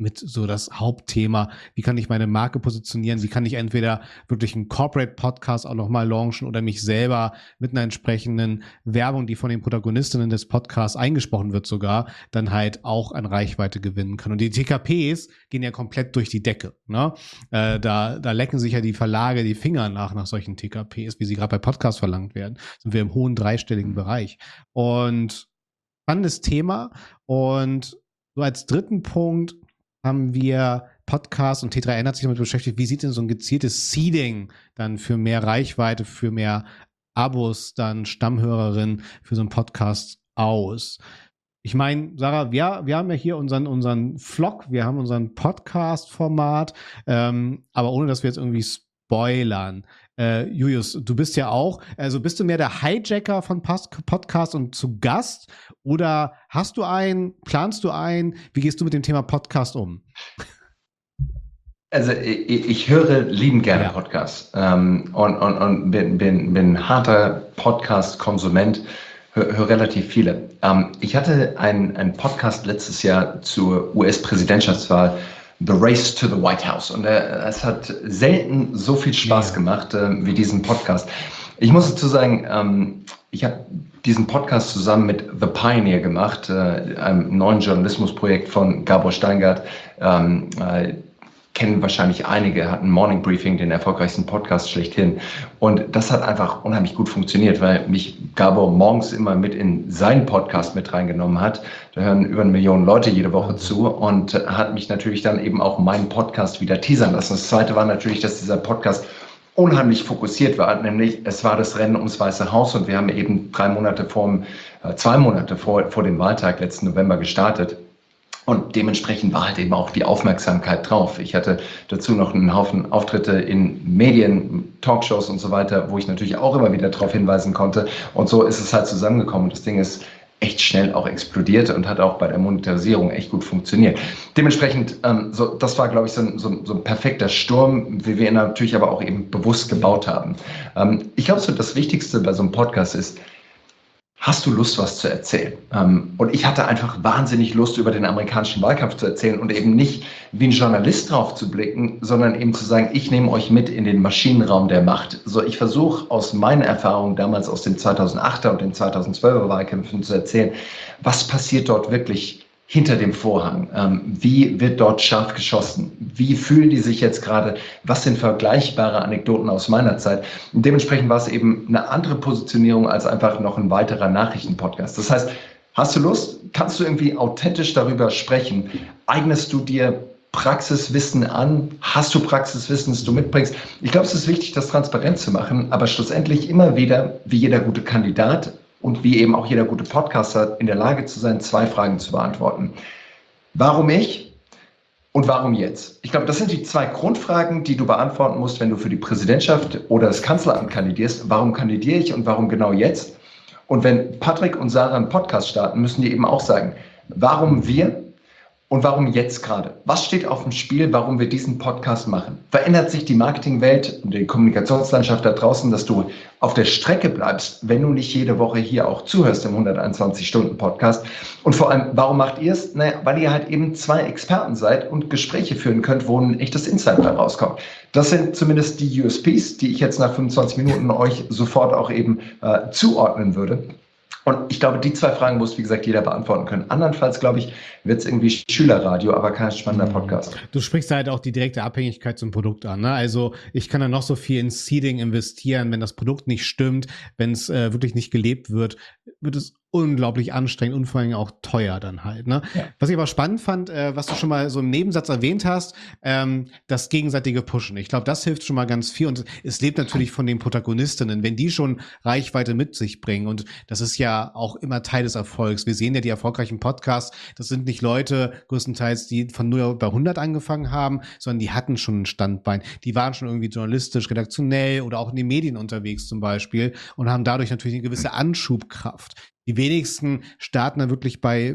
mit so das Hauptthema, wie kann ich meine Marke positionieren, wie kann ich entweder wirklich einen Corporate-Podcast auch nochmal launchen oder mich selber mit einer entsprechenden Werbung, die von den Protagonistinnen des Podcasts eingesprochen wird sogar, dann halt auch an Reichweite gewinnen kann. Und die TKPs gehen ja komplett durch die Decke. Ne? Da lecken sich ja die Verlage die Finger nach solchen TKPs, wie sie gerade bei Podcasts verlangt werden. Sind wir im hohen dreistelligen Bereich. Und spannendes Thema. Und so als dritten Punkt haben wir Podcast und T3N hat sich damit beschäftigt, wie sieht denn so ein gezieltes Seeding dann für mehr Reichweite, für mehr Abos, dann Stammhörerinnen für so einen Podcast aus? Ich meine, Sarah, wir haben ja hier unseren Vlog, wir haben unseren Podcast-Format, aber ohne, dass wir jetzt irgendwie spoilern. Julius, du bist ja auch, also bist du mehr der Hijacker von Podcast und zu Gast oder planst du einen, wie gehst du mit dem Thema Podcast um? Also ich höre liebend gerne Podcasts und bin harter Podcast-Konsument, höre relativ viele. Ich hatte einen Podcast letztes Jahr zur US-Präsidentschaftswahl, The Race to the White House. Und es hat selten so viel Spaß gemacht wie diesen Podcast. Ich muss dazu sagen, ich habe diesen Podcast zusammen mit The Pioneer gemacht, einem neuen Journalismusprojekt von Gabor Steingart. Kennen wahrscheinlich einige, hatten Morning Briefing, den erfolgreichsten Podcast schlechthin. Und das hat einfach unheimlich gut funktioniert, weil mich Gabor morgens immer mit in seinen Podcast mit reingenommen hat. Da hören über 1 Million Leute jede Woche zu und hat mich natürlich dann eben auch meinen Podcast wieder teasern lassen. Das Zweite war natürlich, dass dieser Podcast unheimlich fokussiert war, nämlich es war das Rennen ums Weiße Haus und wir haben eben 2 Monate vor dem Wahltag letzten November gestartet. Und dementsprechend war halt eben auch die Aufmerksamkeit drauf. Ich hatte dazu noch einen Haufen Auftritte in Medien, Talkshows und so weiter, wo ich natürlich auch immer wieder darauf hinweisen konnte. Und so ist es halt zusammengekommen. Das Ding ist echt schnell auch explodiert und hat auch bei der Monetarisierung echt gut funktioniert. Dementsprechend, das war, glaube ich, so ein perfekter Sturm, wie wir ihn natürlich aber auch eben bewusst gebaut haben. Ich glaube, so das Wichtigste bei so einem Podcast ist, hast du Lust, was zu erzählen? Und ich hatte einfach wahnsinnig Lust, über den amerikanischen Wahlkampf zu erzählen und eben nicht wie ein Journalist drauf zu blicken, sondern eben zu sagen, ich nehme euch mit in den Maschinenraum der Macht. So, ich versuche aus meinen Erfahrungen damals aus den 2008er und den 2012er Wahlkämpfen zu erzählen, was passiert dort wirklich hinter dem Vorhang? Wie wird dort scharf geschossen? Wie fühlen die sich jetzt gerade? Was sind vergleichbare Anekdoten aus meiner Zeit? Und dementsprechend war es eben eine andere Positionierung als einfach noch ein weiterer Nachrichtenpodcast. Das heißt, hast du Lust? Kannst du irgendwie authentisch darüber sprechen? Eignest du dir Praxiswissen an? Hast du Praxiswissen, das du mitbringst? Ich glaube, es ist wichtig, das transparent zu machen, aber schlussendlich immer wieder, wie jeder gute Kandidat, und wie eben auch jeder gute Podcaster in der Lage zu sein, 2 Fragen zu beantworten. Warum ich und warum jetzt? Ich glaube, das sind die 2 Grundfragen, die du beantworten musst, wenn du für die Präsidentschaft oder das Kanzleramt kandidierst. Warum kandidiere ich und warum genau jetzt? Und wenn Patrick und Sarah einen Podcast starten, müssen die eben auch sagen, warum wir und warum jetzt gerade? Was steht auf dem Spiel, warum wir diesen Podcast machen? Verändert sich die Marketingwelt und die Kommunikationslandschaft da draußen, dass du auf der Strecke bleibst, wenn du nicht jede Woche hier auch zuhörst im 121-Stunden-Podcast? Und vor allem, warum macht ihr es? Naja, weil ihr halt eben 2 Experten seid und Gespräche führen könnt, wo ein echtes Insight dabei rauskommt. Das sind zumindest die USPs, die ich jetzt nach 25 Minuten euch sofort auch eben zuordnen würde. Und ich glaube, die 2 Fragen muss, wie gesagt, jeder beantworten können. Andernfalls, glaube ich, wird es irgendwie Schülerradio, aber kein spannender Podcast. Du sprichst halt auch die direkte Abhängigkeit zum Produkt an. Ne? Also ich kann da noch so viel in Seeding investieren, wenn das Produkt nicht stimmt, wenn es wirklich nicht gelebt wird, wird es unglaublich anstrengend und vor allem auch teuer dann halt. Ne? Ja. Was ich aber spannend fand, was du schon mal so im Nebensatz erwähnt hast, das gegenseitige Pushen. Ich glaube, das hilft schon mal ganz viel und es lebt natürlich von den Protagonistinnen, wenn die schon Reichweite mit sich bringen und das ist ja auch immer Teil des Erfolgs. Wir sehen ja die erfolgreichen Podcasts, das sind nicht Leute größtenteils, die von 0 bei 100 angefangen haben, sondern die hatten schon ein Standbein. Die waren schon irgendwie journalistisch, redaktionell oder auch in den Medien unterwegs zum Beispiel und haben dadurch natürlich eine gewisse Anschubkraft. Die wenigsten starten dann wirklich bei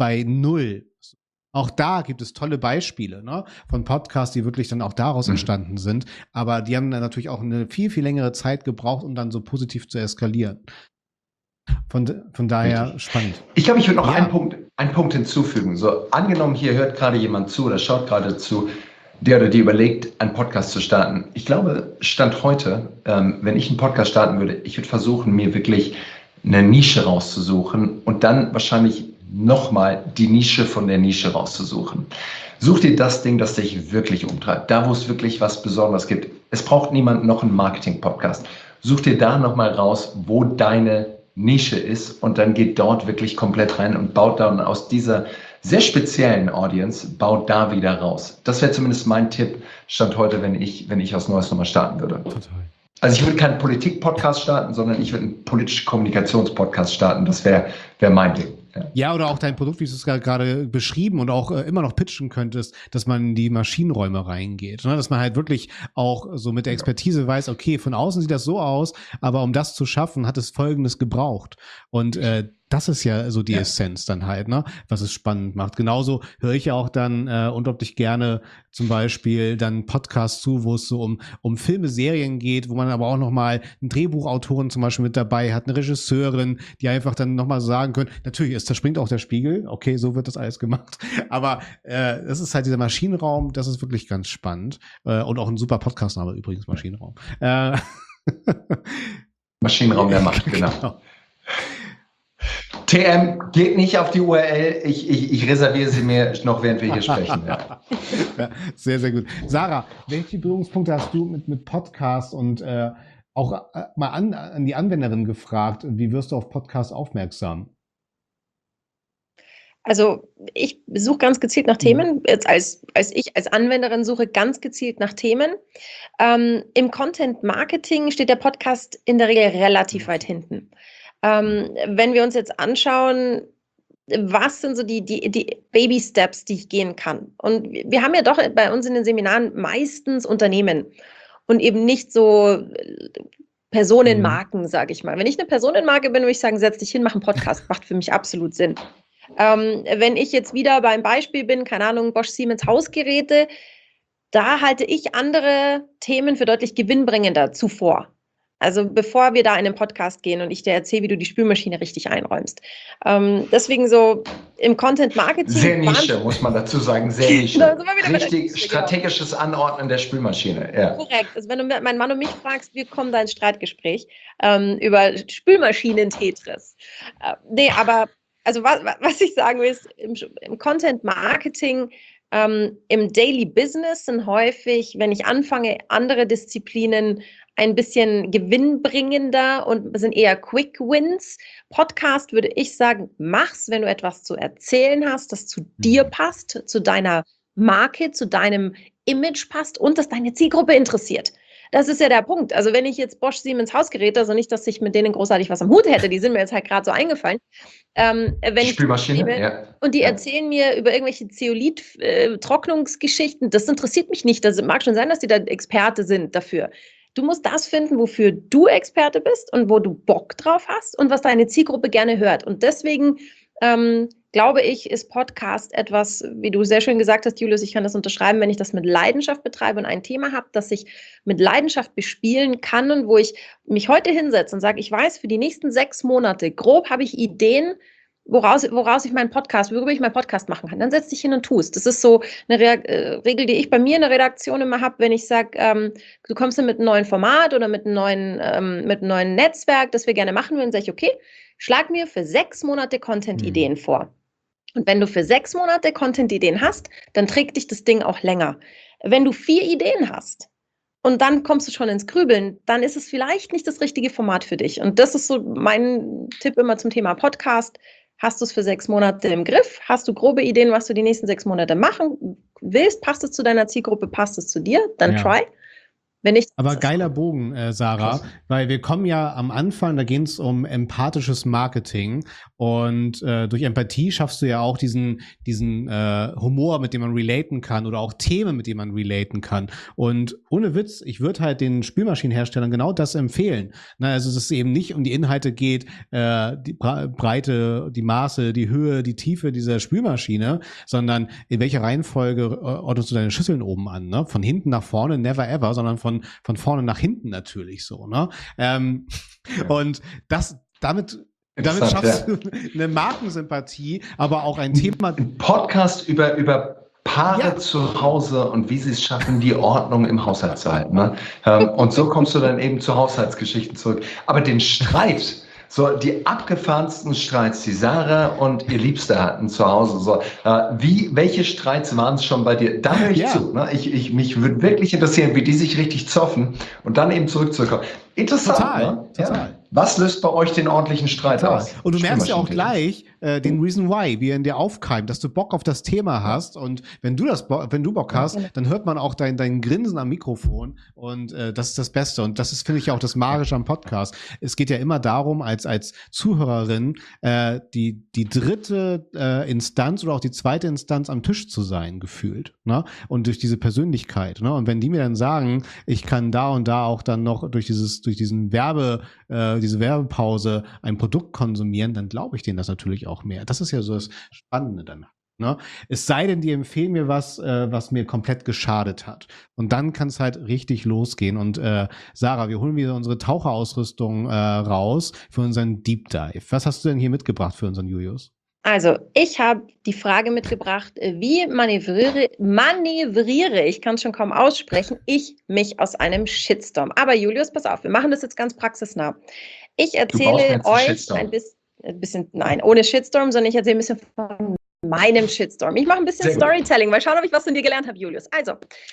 0. Auch da gibt es tolle Beispiele, ne, von Podcasts, die wirklich dann auch daraus entstanden sind. Aber die haben dann natürlich auch eine viel, viel längere Zeit gebraucht, um dann so positiv zu eskalieren. Von daher spannend. Ich glaube, ich würde noch einen Punkt einen Punkt hinzufügen. So, angenommen, hier hört gerade jemand zu oder schaut gerade zu, der oder die überlegt, einen Podcast zu starten. Ich glaube, Stand heute, wenn ich einen Podcast starten würde, ich würde versuchen, mir wirklich eine Nische rauszusuchen und dann wahrscheinlich nochmal die Nische von der Nische rauszusuchen. Such dir das Ding, das dich wirklich umtreibt, da wo es wirklich was Besonderes gibt. Es braucht niemand noch einen Marketing-Podcast. Such dir da nochmal raus, wo deine Nische ist und dann geht dort wirklich komplett rein und baut dann aus dieser sehr speziellen Audience, baut da wieder raus. Das wäre zumindest mein Tipp, Stand heute, wenn ich was Neues nochmal starten würde. Total. Also ich würde keinen Politik-Podcast starten, sondern ich würde einen politischen Kommunikations-Podcast starten. Das wäre mein Ding. Ja, oder auch dein Produkt, wie du es gerade beschrieben und auch immer noch pitchen könntest, dass man in die Maschinenräume reingeht. Ne? Dass man halt wirklich auch so mit der Expertise weiß, okay, von außen sieht das so aus, aber um das zu schaffen, hat es Folgendes gebraucht. Und das ist ja so die Essenz dann halt, ne, was es spannend macht. Genauso höre ich ja auch dann unglaublich gerne zum Beispiel dann Podcasts zu, wo es so um Filme, Serien geht, wo man aber auch nochmal einen Drehbuchautoren zum Beispiel mit dabei hat, eine Regisseurin, die einfach dann nochmal sagen können, natürlich, es zerspringt auch der Spiegel, okay, so wird das alles gemacht, aber das ist halt dieser Maschinenraum, das ist wirklich ganz spannend und auch ein super Podcastname übrigens, Maschinenraum. Maschinenraum der Macht, genau. TM, geht nicht auf die URL. Ich reserviere sie mir noch, während wir hier sprechen. Ja. Ja, sehr, sehr gut. Sarah, welche Berührungspunkte hast du mit Podcasts und auch mal an die Anwenderin gefragt? Wie wirst du auf Podcasts aufmerksam? Also ich suche ganz gezielt nach Themen. Jetzt ich als Anwenderin suche ganz gezielt nach Themen. Im Content Marketing steht der Podcast in der Regel relativ weit hinten. Wenn wir uns jetzt anschauen, was sind so die Baby Steps, die ich gehen kann? Und wir haben ja doch bei uns in den Seminaren meistens Unternehmen und eben nicht so Personenmarken, sage ich mal. Wenn ich eine Personenmarke bin, würde ich sagen, setz dich hin, mach einen Podcast, macht für mich absolut Sinn. Wenn ich jetzt wieder beim Beispiel bin, keine Ahnung, Bosch Siemens Hausgeräte, da halte ich andere Themen für deutlich gewinnbringender zuvor. Also bevor wir da in den Podcast gehen und ich dir erzähle, wie du die Spülmaschine richtig einräumst. Deswegen so im Content Marketing. Sehr Nische, muss man dazu sagen, sehr Nische. Richtig strategisches Anordnen der Spülmaschine. Ja. Korrekt. Also wenn du meinen Mann und mich fragst, wir kommen da ins Streitgespräch über Spülmaschinen-Tetris. Nee, aber also was ich sagen will, ist, im Content Marketing, im Daily Business sind häufig, wenn ich anfange, andere Disziplinen ein bisschen gewinnbringender und sind eher Quick Wins. Podcast würde ich sagen, mach's, wenn du etwas zu erzählen hast, das zu dir passt, zu deiner Marke, zu deinem Image passt und das deine Zielgruppe interessiert. Das ist ja der Punkt. Also wenn ich jetzt Bosch Siemens Hausgeräte, also nicht, dass ich mit denen großartig was am Hut hätte, die sind mir jetzt halt gerade so eingefallen. Wenn Spülmaschine, ja. Und die erzählen mir über irgendwelche Zeolit-Trocknungsgeschichten, das interessiert mich nicht. Das mag schon sein, dass die da Experte sind dafür. Du musst das finden, wofür du Experte bist und wo du Bock drauf hast und was deine Zielgruppe gerne hört. Und deswegen glaube ich, ist Podcast etwas, wie du sehr schön gesagt hast, Julius, ich kann das unterschreiben, wenn ich das mit Leidenschaft betreibe und ein Thema habe, das ich mit Leidenschaft bespielen kann und wo ich mich heute hinsetze und sage, ich weiß, für die nächsten 6 Monate, grob habe ich Ideen, woraus ich worüber ich meinen Podcast machen kann. Dann setz dich hin und tust. Das ist so eine Regel, die ich bei mir in der Redaktion immer habe, wenn ich sage, du kommst dann mit einem neuen Format oder mit einem neuen Netzwerk, das wir gerne machen würden, sage ich, okay, schlag mir für 6 Monate Content-Ideen vor. Und wenn du für 6 Monate Content-Ideen hast, dann trägt dich das Ding auch länger. Wenn du 4 Ideen hast und dann kommst du schon ins Grübeln, dann ist es vielleicht nicht das richtige Format für dich. Und das ist so mein Tipp immer zum Thema Podcast. Hast du es für 6 Monate im Griff? Hast du grobe Ideen, was du die nächsten 6 Monate machen willst? Passt es zu deiner Zielgruppe? Passt es zu dir? Dann try. Wenn nicht, aber geiler Bogen, Sarah, weil wir kommen ja am Anfang, da geht es um empathisches Marketing und durch Empathie schaffst du ja auch diesen Humor, mit dem man relaten kann oder auch Themen, mit denen man relaten kann. Und ohne Witz, ich würde halt den Spülmaschinenherstellern genau das empfehlen. Na, also dass es eben nicht um die Inhalte geht, die Breite, die Maße, die Höhe, die Tiefe dieser Spülmaschine, sondern in welcher Reihenfolge ordnest du deine Schüsseln oben an, ne? Von hinten nach vorne, never ever, sondern von vorne nach hinten natürlich so, ne? Und damit Damit schaffst du eine Markensympathie, aber auch ein Thema. Ein Podcast über Paare zu Hause und wie sie es schaffen, die Ordnung im Haushalt zu halten. Ne? Und so kommst du dann eben zu Haushaltsgeschichten zurück. Aber den Streit, so die abgefahrensten Streits, die Sarah und ihr Liebster hatten zu Hause, so welche Streits waren es schon bei dir? Da höre ich zu. Ne? Mich würde wirklich interessieren, wie die sich richtig zoffen und dann eben zurückzukommen. Interessant. Total. Ja. Was löst bei euch den ordentlichen Streit aus? Und du merkst ja auch gleich den Reason Why, wie er in dir aufkeimt, dass du Bock auf das Thema hast. Und wenn du Bock hast, dann hört man auch dein Grinsen am Mikrofon. Und das ist das Beste. Und das ist, finde ich, auch das Magische am Podcast. Es geht ja immer darum, als Zuhörerin die dritte Instanz oder auch die zweite Instanz am Tisch zu sein, gefühlt. Ne? Und durch diese Persönlichkeit. Ne? Und wenn die mir dann sagen, ich kann da und da auch dann noch durch diese Werbepause ein Produkt konsumieren, dann glaube ich denen das natürlich auch mehr. Das ist ja so das Spannende dann. Ne? Es sei denn, die empfehlen mir was mir komplett geschadet hat. Und dann kann es halt richtig losgehen. Und Sarah, wir holen wieder unsere Taucherausrüstung raus für unseren Deep Dive. Was hast du denn hier mitgebracht für unseren Julius? Also, ich habe die Frage mitgebracht, wie manövriere, ich kann es schon kaum aussprechen, ich mich aus einem Shitstorm. Aber Julius, pass auf, wir machen das jetzt ganz praxisnah. Ich erzähle euch ein bisschen, nein, ohne Shitstorm, sondern ich erzähle ein bisschen von meinem Shitstorm. Ich mache ein bisschen Storytelling, mal schauen, ob ich was von dir gelernt habe, Julius. Also,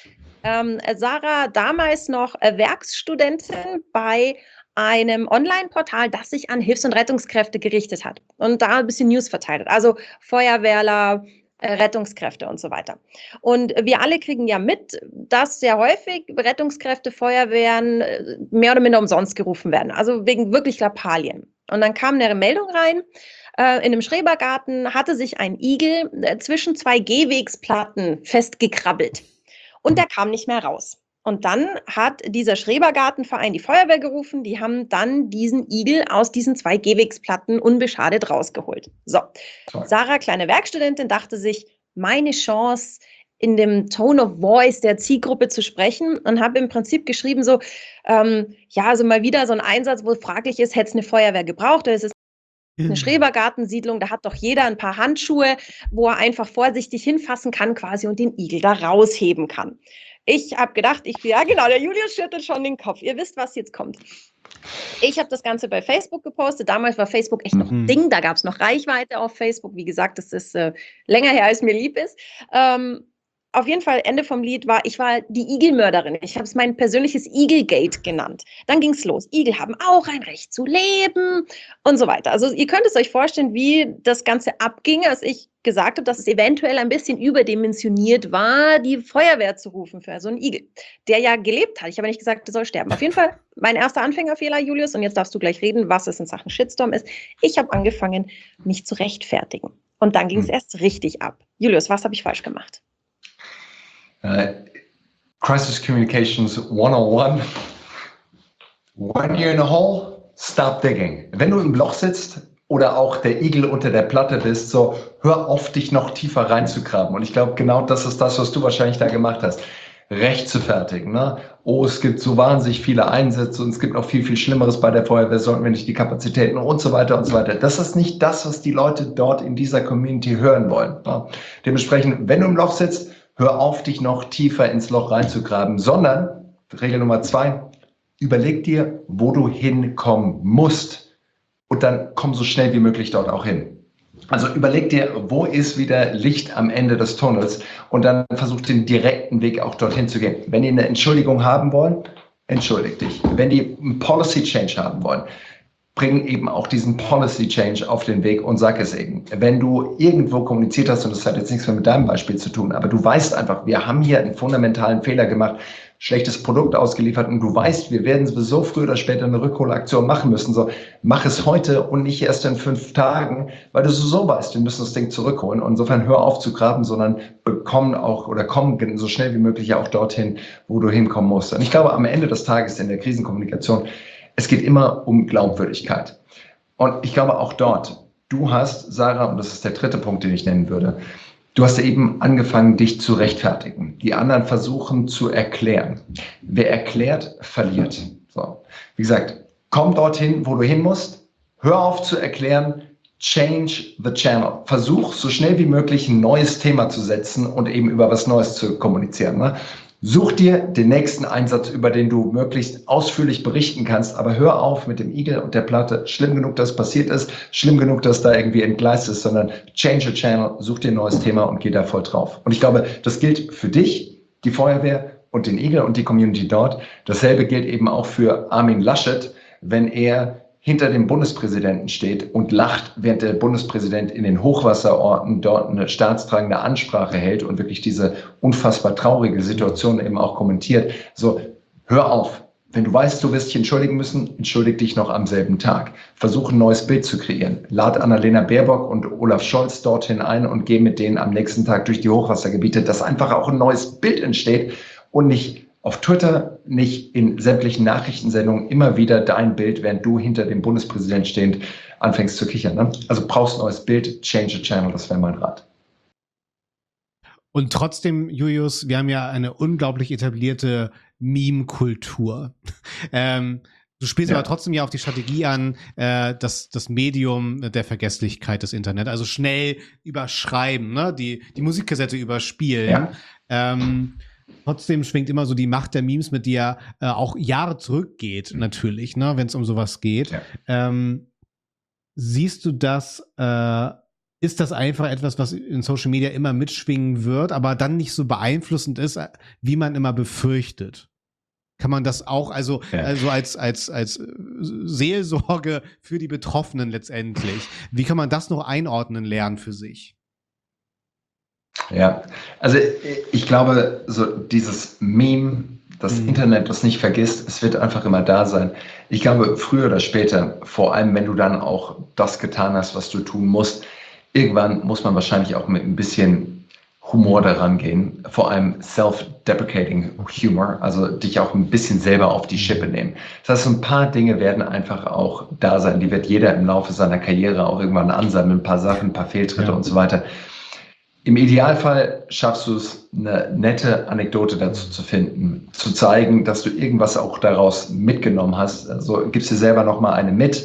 Sarah, damals noch Werkstudentin bei einem Online-Portal, das sich an Hilfs- und Rettungskräfte gerichtet hat und da ein bisschen News verteilt hat. Also Feuerwehrler, Rettungskräfte und so weiter. Und wir alle kriegen ja mit, dass sehr häufig Rettungskräfte, Feuerwehren mehr oder minder umsonst gerufen werden. Also wegen wirklich Lappalien. Und dann kam eine Meldung rein, in einem Schrebergarten hatte sich ein Igel zwischen zwei Gehwegsplatten festgekrabbelt. Und der kam nicht mehr raus. Und dann hat dieser Schrebergartenverein die Feuerwehr gerufen, die haben dann diesen Igel aus diesen zwei Gehwegsplatten unbeschadet rausgeholt. So, Sarah, kleine Werkstudentin, dachte sich, meine Chance, in dem Tone of Voice der Zielgruppe zu sprechen und habe im Prinzip geschrieben so, also mal wieder so ein Einsatz, wo fraglich ist, hätte es eine Feuerwehr gebraucht oder ist es eine Schrebergartensiedlung, da hat doch jeder ein paar Handschuhe, wo er einfach vorsichtig hinfassen kann quasi und den Igel da rausheben kann. Ich habe gedacht, der Julius schüttelt schon den Kopf. Ihr wisst, was jetzt kommt. Ich habe das Ganze bei Facebook gepostet. Damals war Facebook echt noch ein Ding. Da gab es noch Reichweite auf Facebook. Wie gesagt, das ist länger her, als mir lieb ist. Auf jeden Fall, Ende vom Lied ich war die Igelmörderin. Ich habe es mein persönliches Igelgate genannt. Dann ging es los. Igel haben auch ein Recht zu leben und so weiter. Also ihr könnt es euch vorstellen, wie das Ganze abging, als ich gesagt habe, dass es eventuell ein bisschen überdimensioniert war, die Feuerwehr zu rufen für so einen Igel, der ja gelebt hat. Ich habe nicht gesagt, der soll sterben. Auf jeden Fall mein erster Anfängerfehler, Julius, und jetzt darfst du gleich reden, was es in Sachen Shitstorm ist. Ich habe angefangen, mich zu rechtfertigen. Und dann ging es erst richtig ab. Julius, was habe ich falsch gemacht? Crisis Communications 101. When you're in a hole, stop digging. Wenn du im Loch sitzt oder auch der Igel unter der Platte bist, so hör auf, dich noch tiefer reinzugraben. Und ich glaube, genau das ist das, was du wahrscheinlich da gemacht hast. Recht zu fertigen. Ne? Oh, es gibt so wahnsinnig viele Einsätze und es gibt noch viel, viel Schlimmeres bei der Feuerwehr, sollten wir nicht die Kapazitäten und so weiter und so weiter. Das ist nicht das, was die Leute dort in dieser Community hören wollen. Ne? Dementsprechend, wenn du im Loch sitzt, hör auf, dich noch tiefer ins Loch reinzugraben, sondern, Regel Nummer 2, überleg dir, wo du hinkommen musst und dann komm so schnell wie möglich dort auch hin. Also überleg dir, wo ist wieder Licht am Ende des Tunnels und dann versuch den direkten Weg auch dorthin zu gehen. Wenn die eine Entschuldigung haben wollen, entschuldigt dich. Wenn die einen Policy Change haben wollen, bring eben auch diesen Policy Change auf den Weg und sag es eben. Wenn du irgendwo kommuniziert hast, und das hat jetzt nichts mehr mit deinem Beispiel zu tun, aber du weißt einfach, wir haben hier einen fundamentalen Fehler gemacht, schlechtes Produkt ausgeliefert und du weißt, wir werden sowieso früher oder später eine Rückholaktion machen müssen. So, mach es heute und nicht erst in 5 Tagen, weil du so weißt, wir müssen das Ding zurückholen. Und insofern hör auf zu graben, sondern komm so schnell wie möglich auch dorthin, wo du hinkommen musst. Und ich glaube, am Ende des Tages in der Krisenkommunikation, es geht immer um Glaubwürdigkeit. Und ich glaube auch dort, du hast, Sarah, und das ist der dritte Punkt, den ich nennen würde, du hast eben angefangen, dich zu rechtfertigen. Die anderen versuchen zu erklären. Wer erklärt, verliert. So. Wie gesagt, komm dorthin, wo du hin musst, hör auf zu erklären, change the channel. Versuch so schnell wie möglich ein neues Thema zu setzen und eben über was Neues zu kommunizieren. Ne? Such dir den nächsten Einsatz, über den du möglichst ausführlich berichten kannst, aber hör auf mit dem Igel und der Platte. Schlimm genug, dass es passiert ist, schlimm genug, dass da irgendwie entgleist ist, sondern change the channel, such dir ein neues Thema und geh da voll drauf. Und ich glaube, das gilt für dich, die Feuerwehr und den Igel und die Community dort. Dasselbe gilt eben auch für Armin Laschet, wenn er hinter dem Bundespräsidenten steht und lacht, während der Bundespräsident in den Hochwasserorten dort eine staatstragende Ansprache hält und wirklich diese unfassbar traurige Situation eben auch kommentiert. So, hör auf. Wenn du weißt, du wirst dich entschuldigen müssen, entschuldig dich noch am selben Tag. Versuch ein neues Bild zu kreieren. Lad Annalena Baerbock und Olaf Scholz dorthin ein und geh mit denen am nächsten Tag durch die Hochwassergebiete, dass einfach auch ein neues Bild entsteht und nicht auf Twitter, nicht in sämtlichen Nachrichtensendungen immer wieder dein Bild, während du hinter dem Bundespräsidenten stehend anfängst zu kichern. Ne? Also brauchst ein neues Bild, change the channel, das wäre mein Rat. Und trotzdem, Julius, wir haben ja eine unglaublich etablierte Meme-Kultur. Du spielst aber trotzdem ja auf die Strategie an, das Medium der Vergesslichkeit des Internet. Also schnell überschreiben, ne? Die Musikkassette überspielen. Ja. Trotzdem schwingt immer so die Macht der Memes mit, die ja auch Jahre zurückgeht, natürlich, ne, wenn es um sowas geht. Ja. Siehst du das, ist das einfach etwas, was in Social Media immer mitschwingen wird, aber dann nicht so beeinflussend ist, wie man immer befürchtet? Kann man das auch, also als Seelsorge für die Betroffenen letztendlich, wie kann man das noch einordnen lernen für sich? Ja, also ich glaube, so dieses Meme, das Internet, das nicht vergisst, es wird einfach immer da sein. Ich glaube, früher oder später, vor allem wenn du dann auch das getan hast, was du tun musst, irgendwann muss man wahrscheinlich auch mit ein bisschen Humor daran gehen, vor allem self-deprecating Humor, also dich auch ein bisschen selber auf die Schippe nehmen. Das heißt, so ein paar Dinge werden einfach auch da sein, die wird jeder im Laufe seiner Karriere auch irgendwann ansammeln, ein paar Sachen, ein paar Fehltritte und so weiter. Im Idealfall schaffst du es, eine nette Anekdote dazu zu finden, zu zeigen, dass du irgendwas auch daraus mitgenommen hast. Also gibst dir selber nochmal eine mit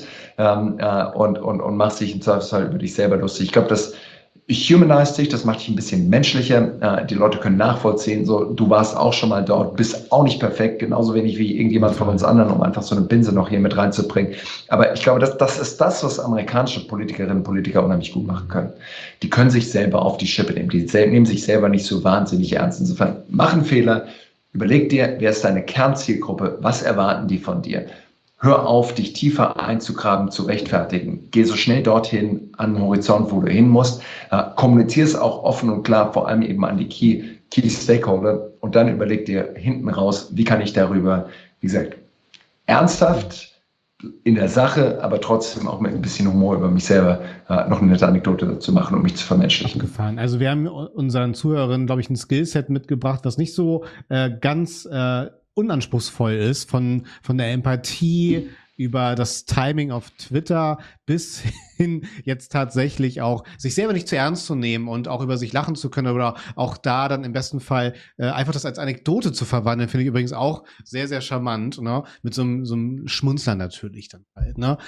und machst dich im Zweifelsfall über dich selber lustig. Ich glaube, das humanized dich, das macht dich ein bisschen menschlicher. Die Leute können nachvollziehen, so du warst auch schon mal dort, bist auch nicht perfekt, genauso wenig wie irgendjemand von uns anderen, um einfach so eine Binse noch hier mit reinzubringen. Aber ich glaube, das ist das, was amerikanische Politikerinnen und Politiker unheimlich gut machen können. Die können sich selber auf die Schippe nehmen, die nehmen sich selber nicht so wahnsinnig ernst. Insofern, mach einen Fehler, überleg dir, wer ist deine Kernzielgruppe, was erwarten die von dir? Hör auf, dich tiefer einzugraben, zu rechtfertigen. Geh so schnell dorthin an den Horizont, wo du hin musst. Kommunizier es auch offen und klar, vor allem eben an die Key Stakeholder. Und dann überleg dir hinten raus, wie kann ich darüber, wie gesagt, ernsthaft in der Sache, aber trotzdem auch mit ein bisschen Humor über mich selber noch eine nette Anekdote dazu machen, um mich zu vermenschlichen. Abgefahren. Also wir haben unseren Zuhörern, glaube ich, ein Skillset mitgebracht, was nicht so ganz unanspruchsvoll ist, von der Empathie über das Timing auf Twitter bis hin jetzt tatsächlich auch sich selber nicht zu ernst zu nehmen und auch über sich lachen zu können oder auch da dann im besten Fall einfach das als Anekdote zu verwandeln, finde ich übrigens auch sehr, sehr charmant, ne? Mit so einem Schmunzler natürlich dann halt, ne?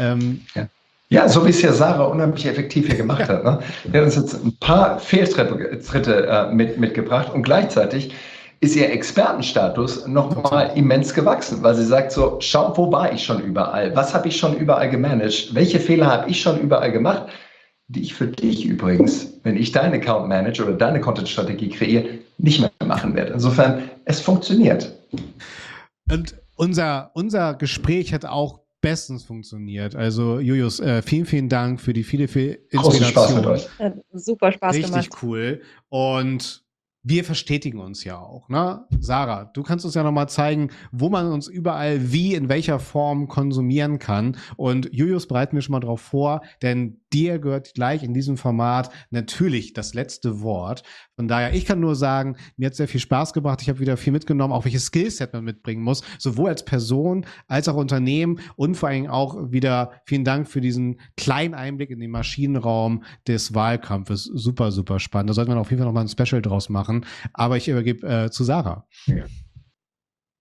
Ja, so wie es ja Sarah unheimlich effektiv hier gemacht hat. Ne? Wir haben uns jetzt ein paar Fehltritte mitgebracht und gleichzeitig ist ihr Expertenstatus nochmal immens gewachsen, weil sie sagt so, schau, wo war ich schon überall? Was habe ich schon überall gemanagt? Welche Fehler habe ich schon überall gemacht? Die ich für dich übrigens, wenn ich deinen Account manage oder deine Content-Strategie kreiere, nicht mehr machen werde. Insofern, es funktioniert. Und unser Gespräch hat auch bestens funktioniert. Also Julius, vielen, vielen Dank für die viele Inspiration. Großen Spaß mit euch. Super Spaß gemacht. Richtig cool. Und wir verstetigen uns ja auch, ne? Sarah, du kannst uns ja nochmal zeigen, wo man uns überall wie, in welcher Form konsumieren kann. Und Julius bereiten wir schon mal drauf vor, denn dir gehört gleich in diesem Format natürlich das letzte Wort. Von daher, ich kann nur sagen, mir hat sehr viel Spaß gebracht. Ich habe wieder viel mitgenommen, auch welches Skillset man mitbringen muss, sowohl als Person als auch Unternehmen und vor allem auch wieder vielen Dank für diesen kleinen Einblick in den Maschinenraum des Wahlkampfes. Super, super spannend. Da sollte man auf jeden Fall nochmal ein Special draus machen. Aber ich übergebe zu Sarah. Ja.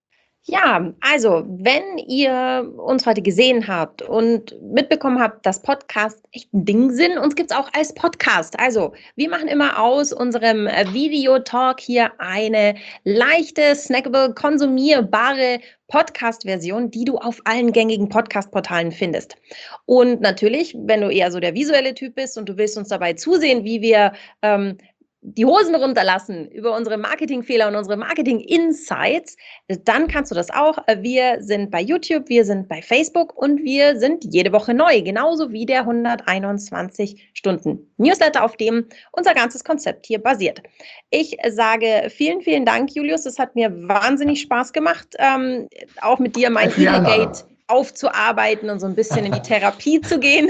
Ja, also wenn ihr uns heute gesehen habt und mitbekommen habt, dass Podcasts echt ein Ding sind, uns gibt's auch als Podcast. Also wir machen immer aus unserem Videotalk hier eine leichte, snackable, konsumierbare Podcast-Version, die du auf allen gängigen Podcast-Portalen findest. Und natürlich, wenn du eher so der visuelle Typ bist und du willst uns dabei zusehen, wie wir die Hosen runterlassen über unsere Marketingfehler und unsere Marketing-Insights, dann kannst du das auch. Wir sind bei YouTube, wir sind bei Facebook und wir sind jede Woche neu, genauso wie der 121 Stunden Newsletter, auf dem unser ganzes Konzept hier basiert. Ich sage vielen, vielen Dank, Julius. Es hat mir wahnsinnig Spaß gemacht, auch mit dir mein E-Mail-Gate aufzuarbeiten und so ein bisschen in die Therapie zu gehen.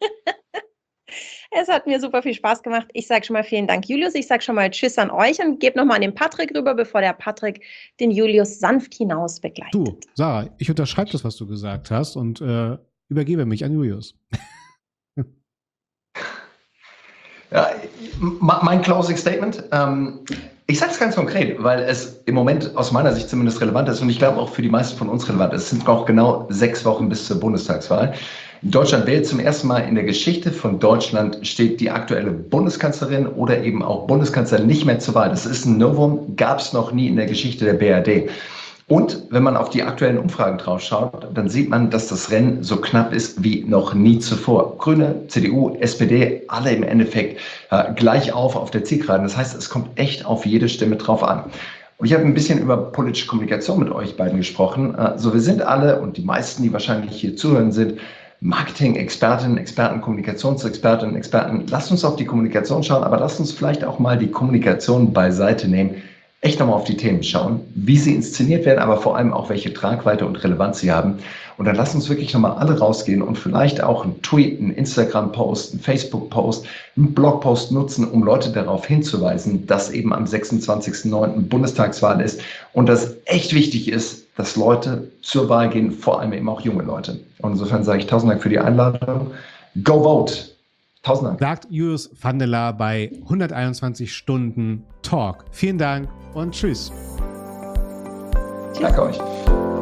Es hat mir super viel Spaß gemacht. Ich sage schon mal vielen Dank, Julius. Ich sage schon mal Tschüss an euch und gebe nochmal an den Patrick rüber, bevor der Patrick den Julius sanft hinaus begleitet. Du, Sarah, ich unterschreibe das, was du gesagt hast und übergebe mich an Julius. Ja, mein Closing Statement. Ich sage es ganz konkret, weil es im Moment aus meiner Sicht zumindest relevant ist und ich glaube auch für die meisten von uns relevant ist. Es sind noch genau 6 Wochen bis zur Bundestagswahl. Deutschland wählt zum ersten Mal in der Geschichte von Deutschland, steht die aktuelle Bundeskanzlerin oder eben auch Bundeskanzler nicht mehr zur Wahl. Das ist ein Novum, gab es noch nie in der Geschichte der BRD. Und wenn man auf die aktuellen Umfragen drauf schaut, dann sieht man, dass das Rennen so knapp ist wie noch nie zuvor. Grüne, CDU, SPD, alle im Endeffekt gleich auf der Zielgeraden. Das heißt, es kommt echt auf jede Stimme drauf an. Und ich habe ein bisschen über politische Kommunikation mit euch beiden gesprochen. Wir sind alle und die meisten, die wahrscheinlich hier zuhören, sind Marketing-Expertinnen, Experten, Kommunikationsexpertinnen, Experten. Lasst uns auf die Kommunikation schauen, aber lasst uns vielleicht auch mal die Kommunikation beiseite nehmen. Echt nochmal auf die Themen schauen, wie sie inszeniert werden, aber vor allem auch, welche Tragweite und Relevanz sie haben. Und dann lasst uns wirklich nochmal alle rausgehen und vielleicht auch einen Tweet, einen Instagram-Post, einen Facebook-Post, einen Blog-Post nutzen, um Leute darauf hinzuweisen, dass eben am 26.09. Bundestagswahl ist und dass echt wichtig ist, dass Leute zur Wahl gehen, vor allem eben auch junge Leute. Und insofern sage ich 1000 Dank für die Einladung. Go vote! 1000 Dank. Sagt Julius van der Laar bei 121 Stunden Talk. Vielen Dank und tschüss. Danke euch.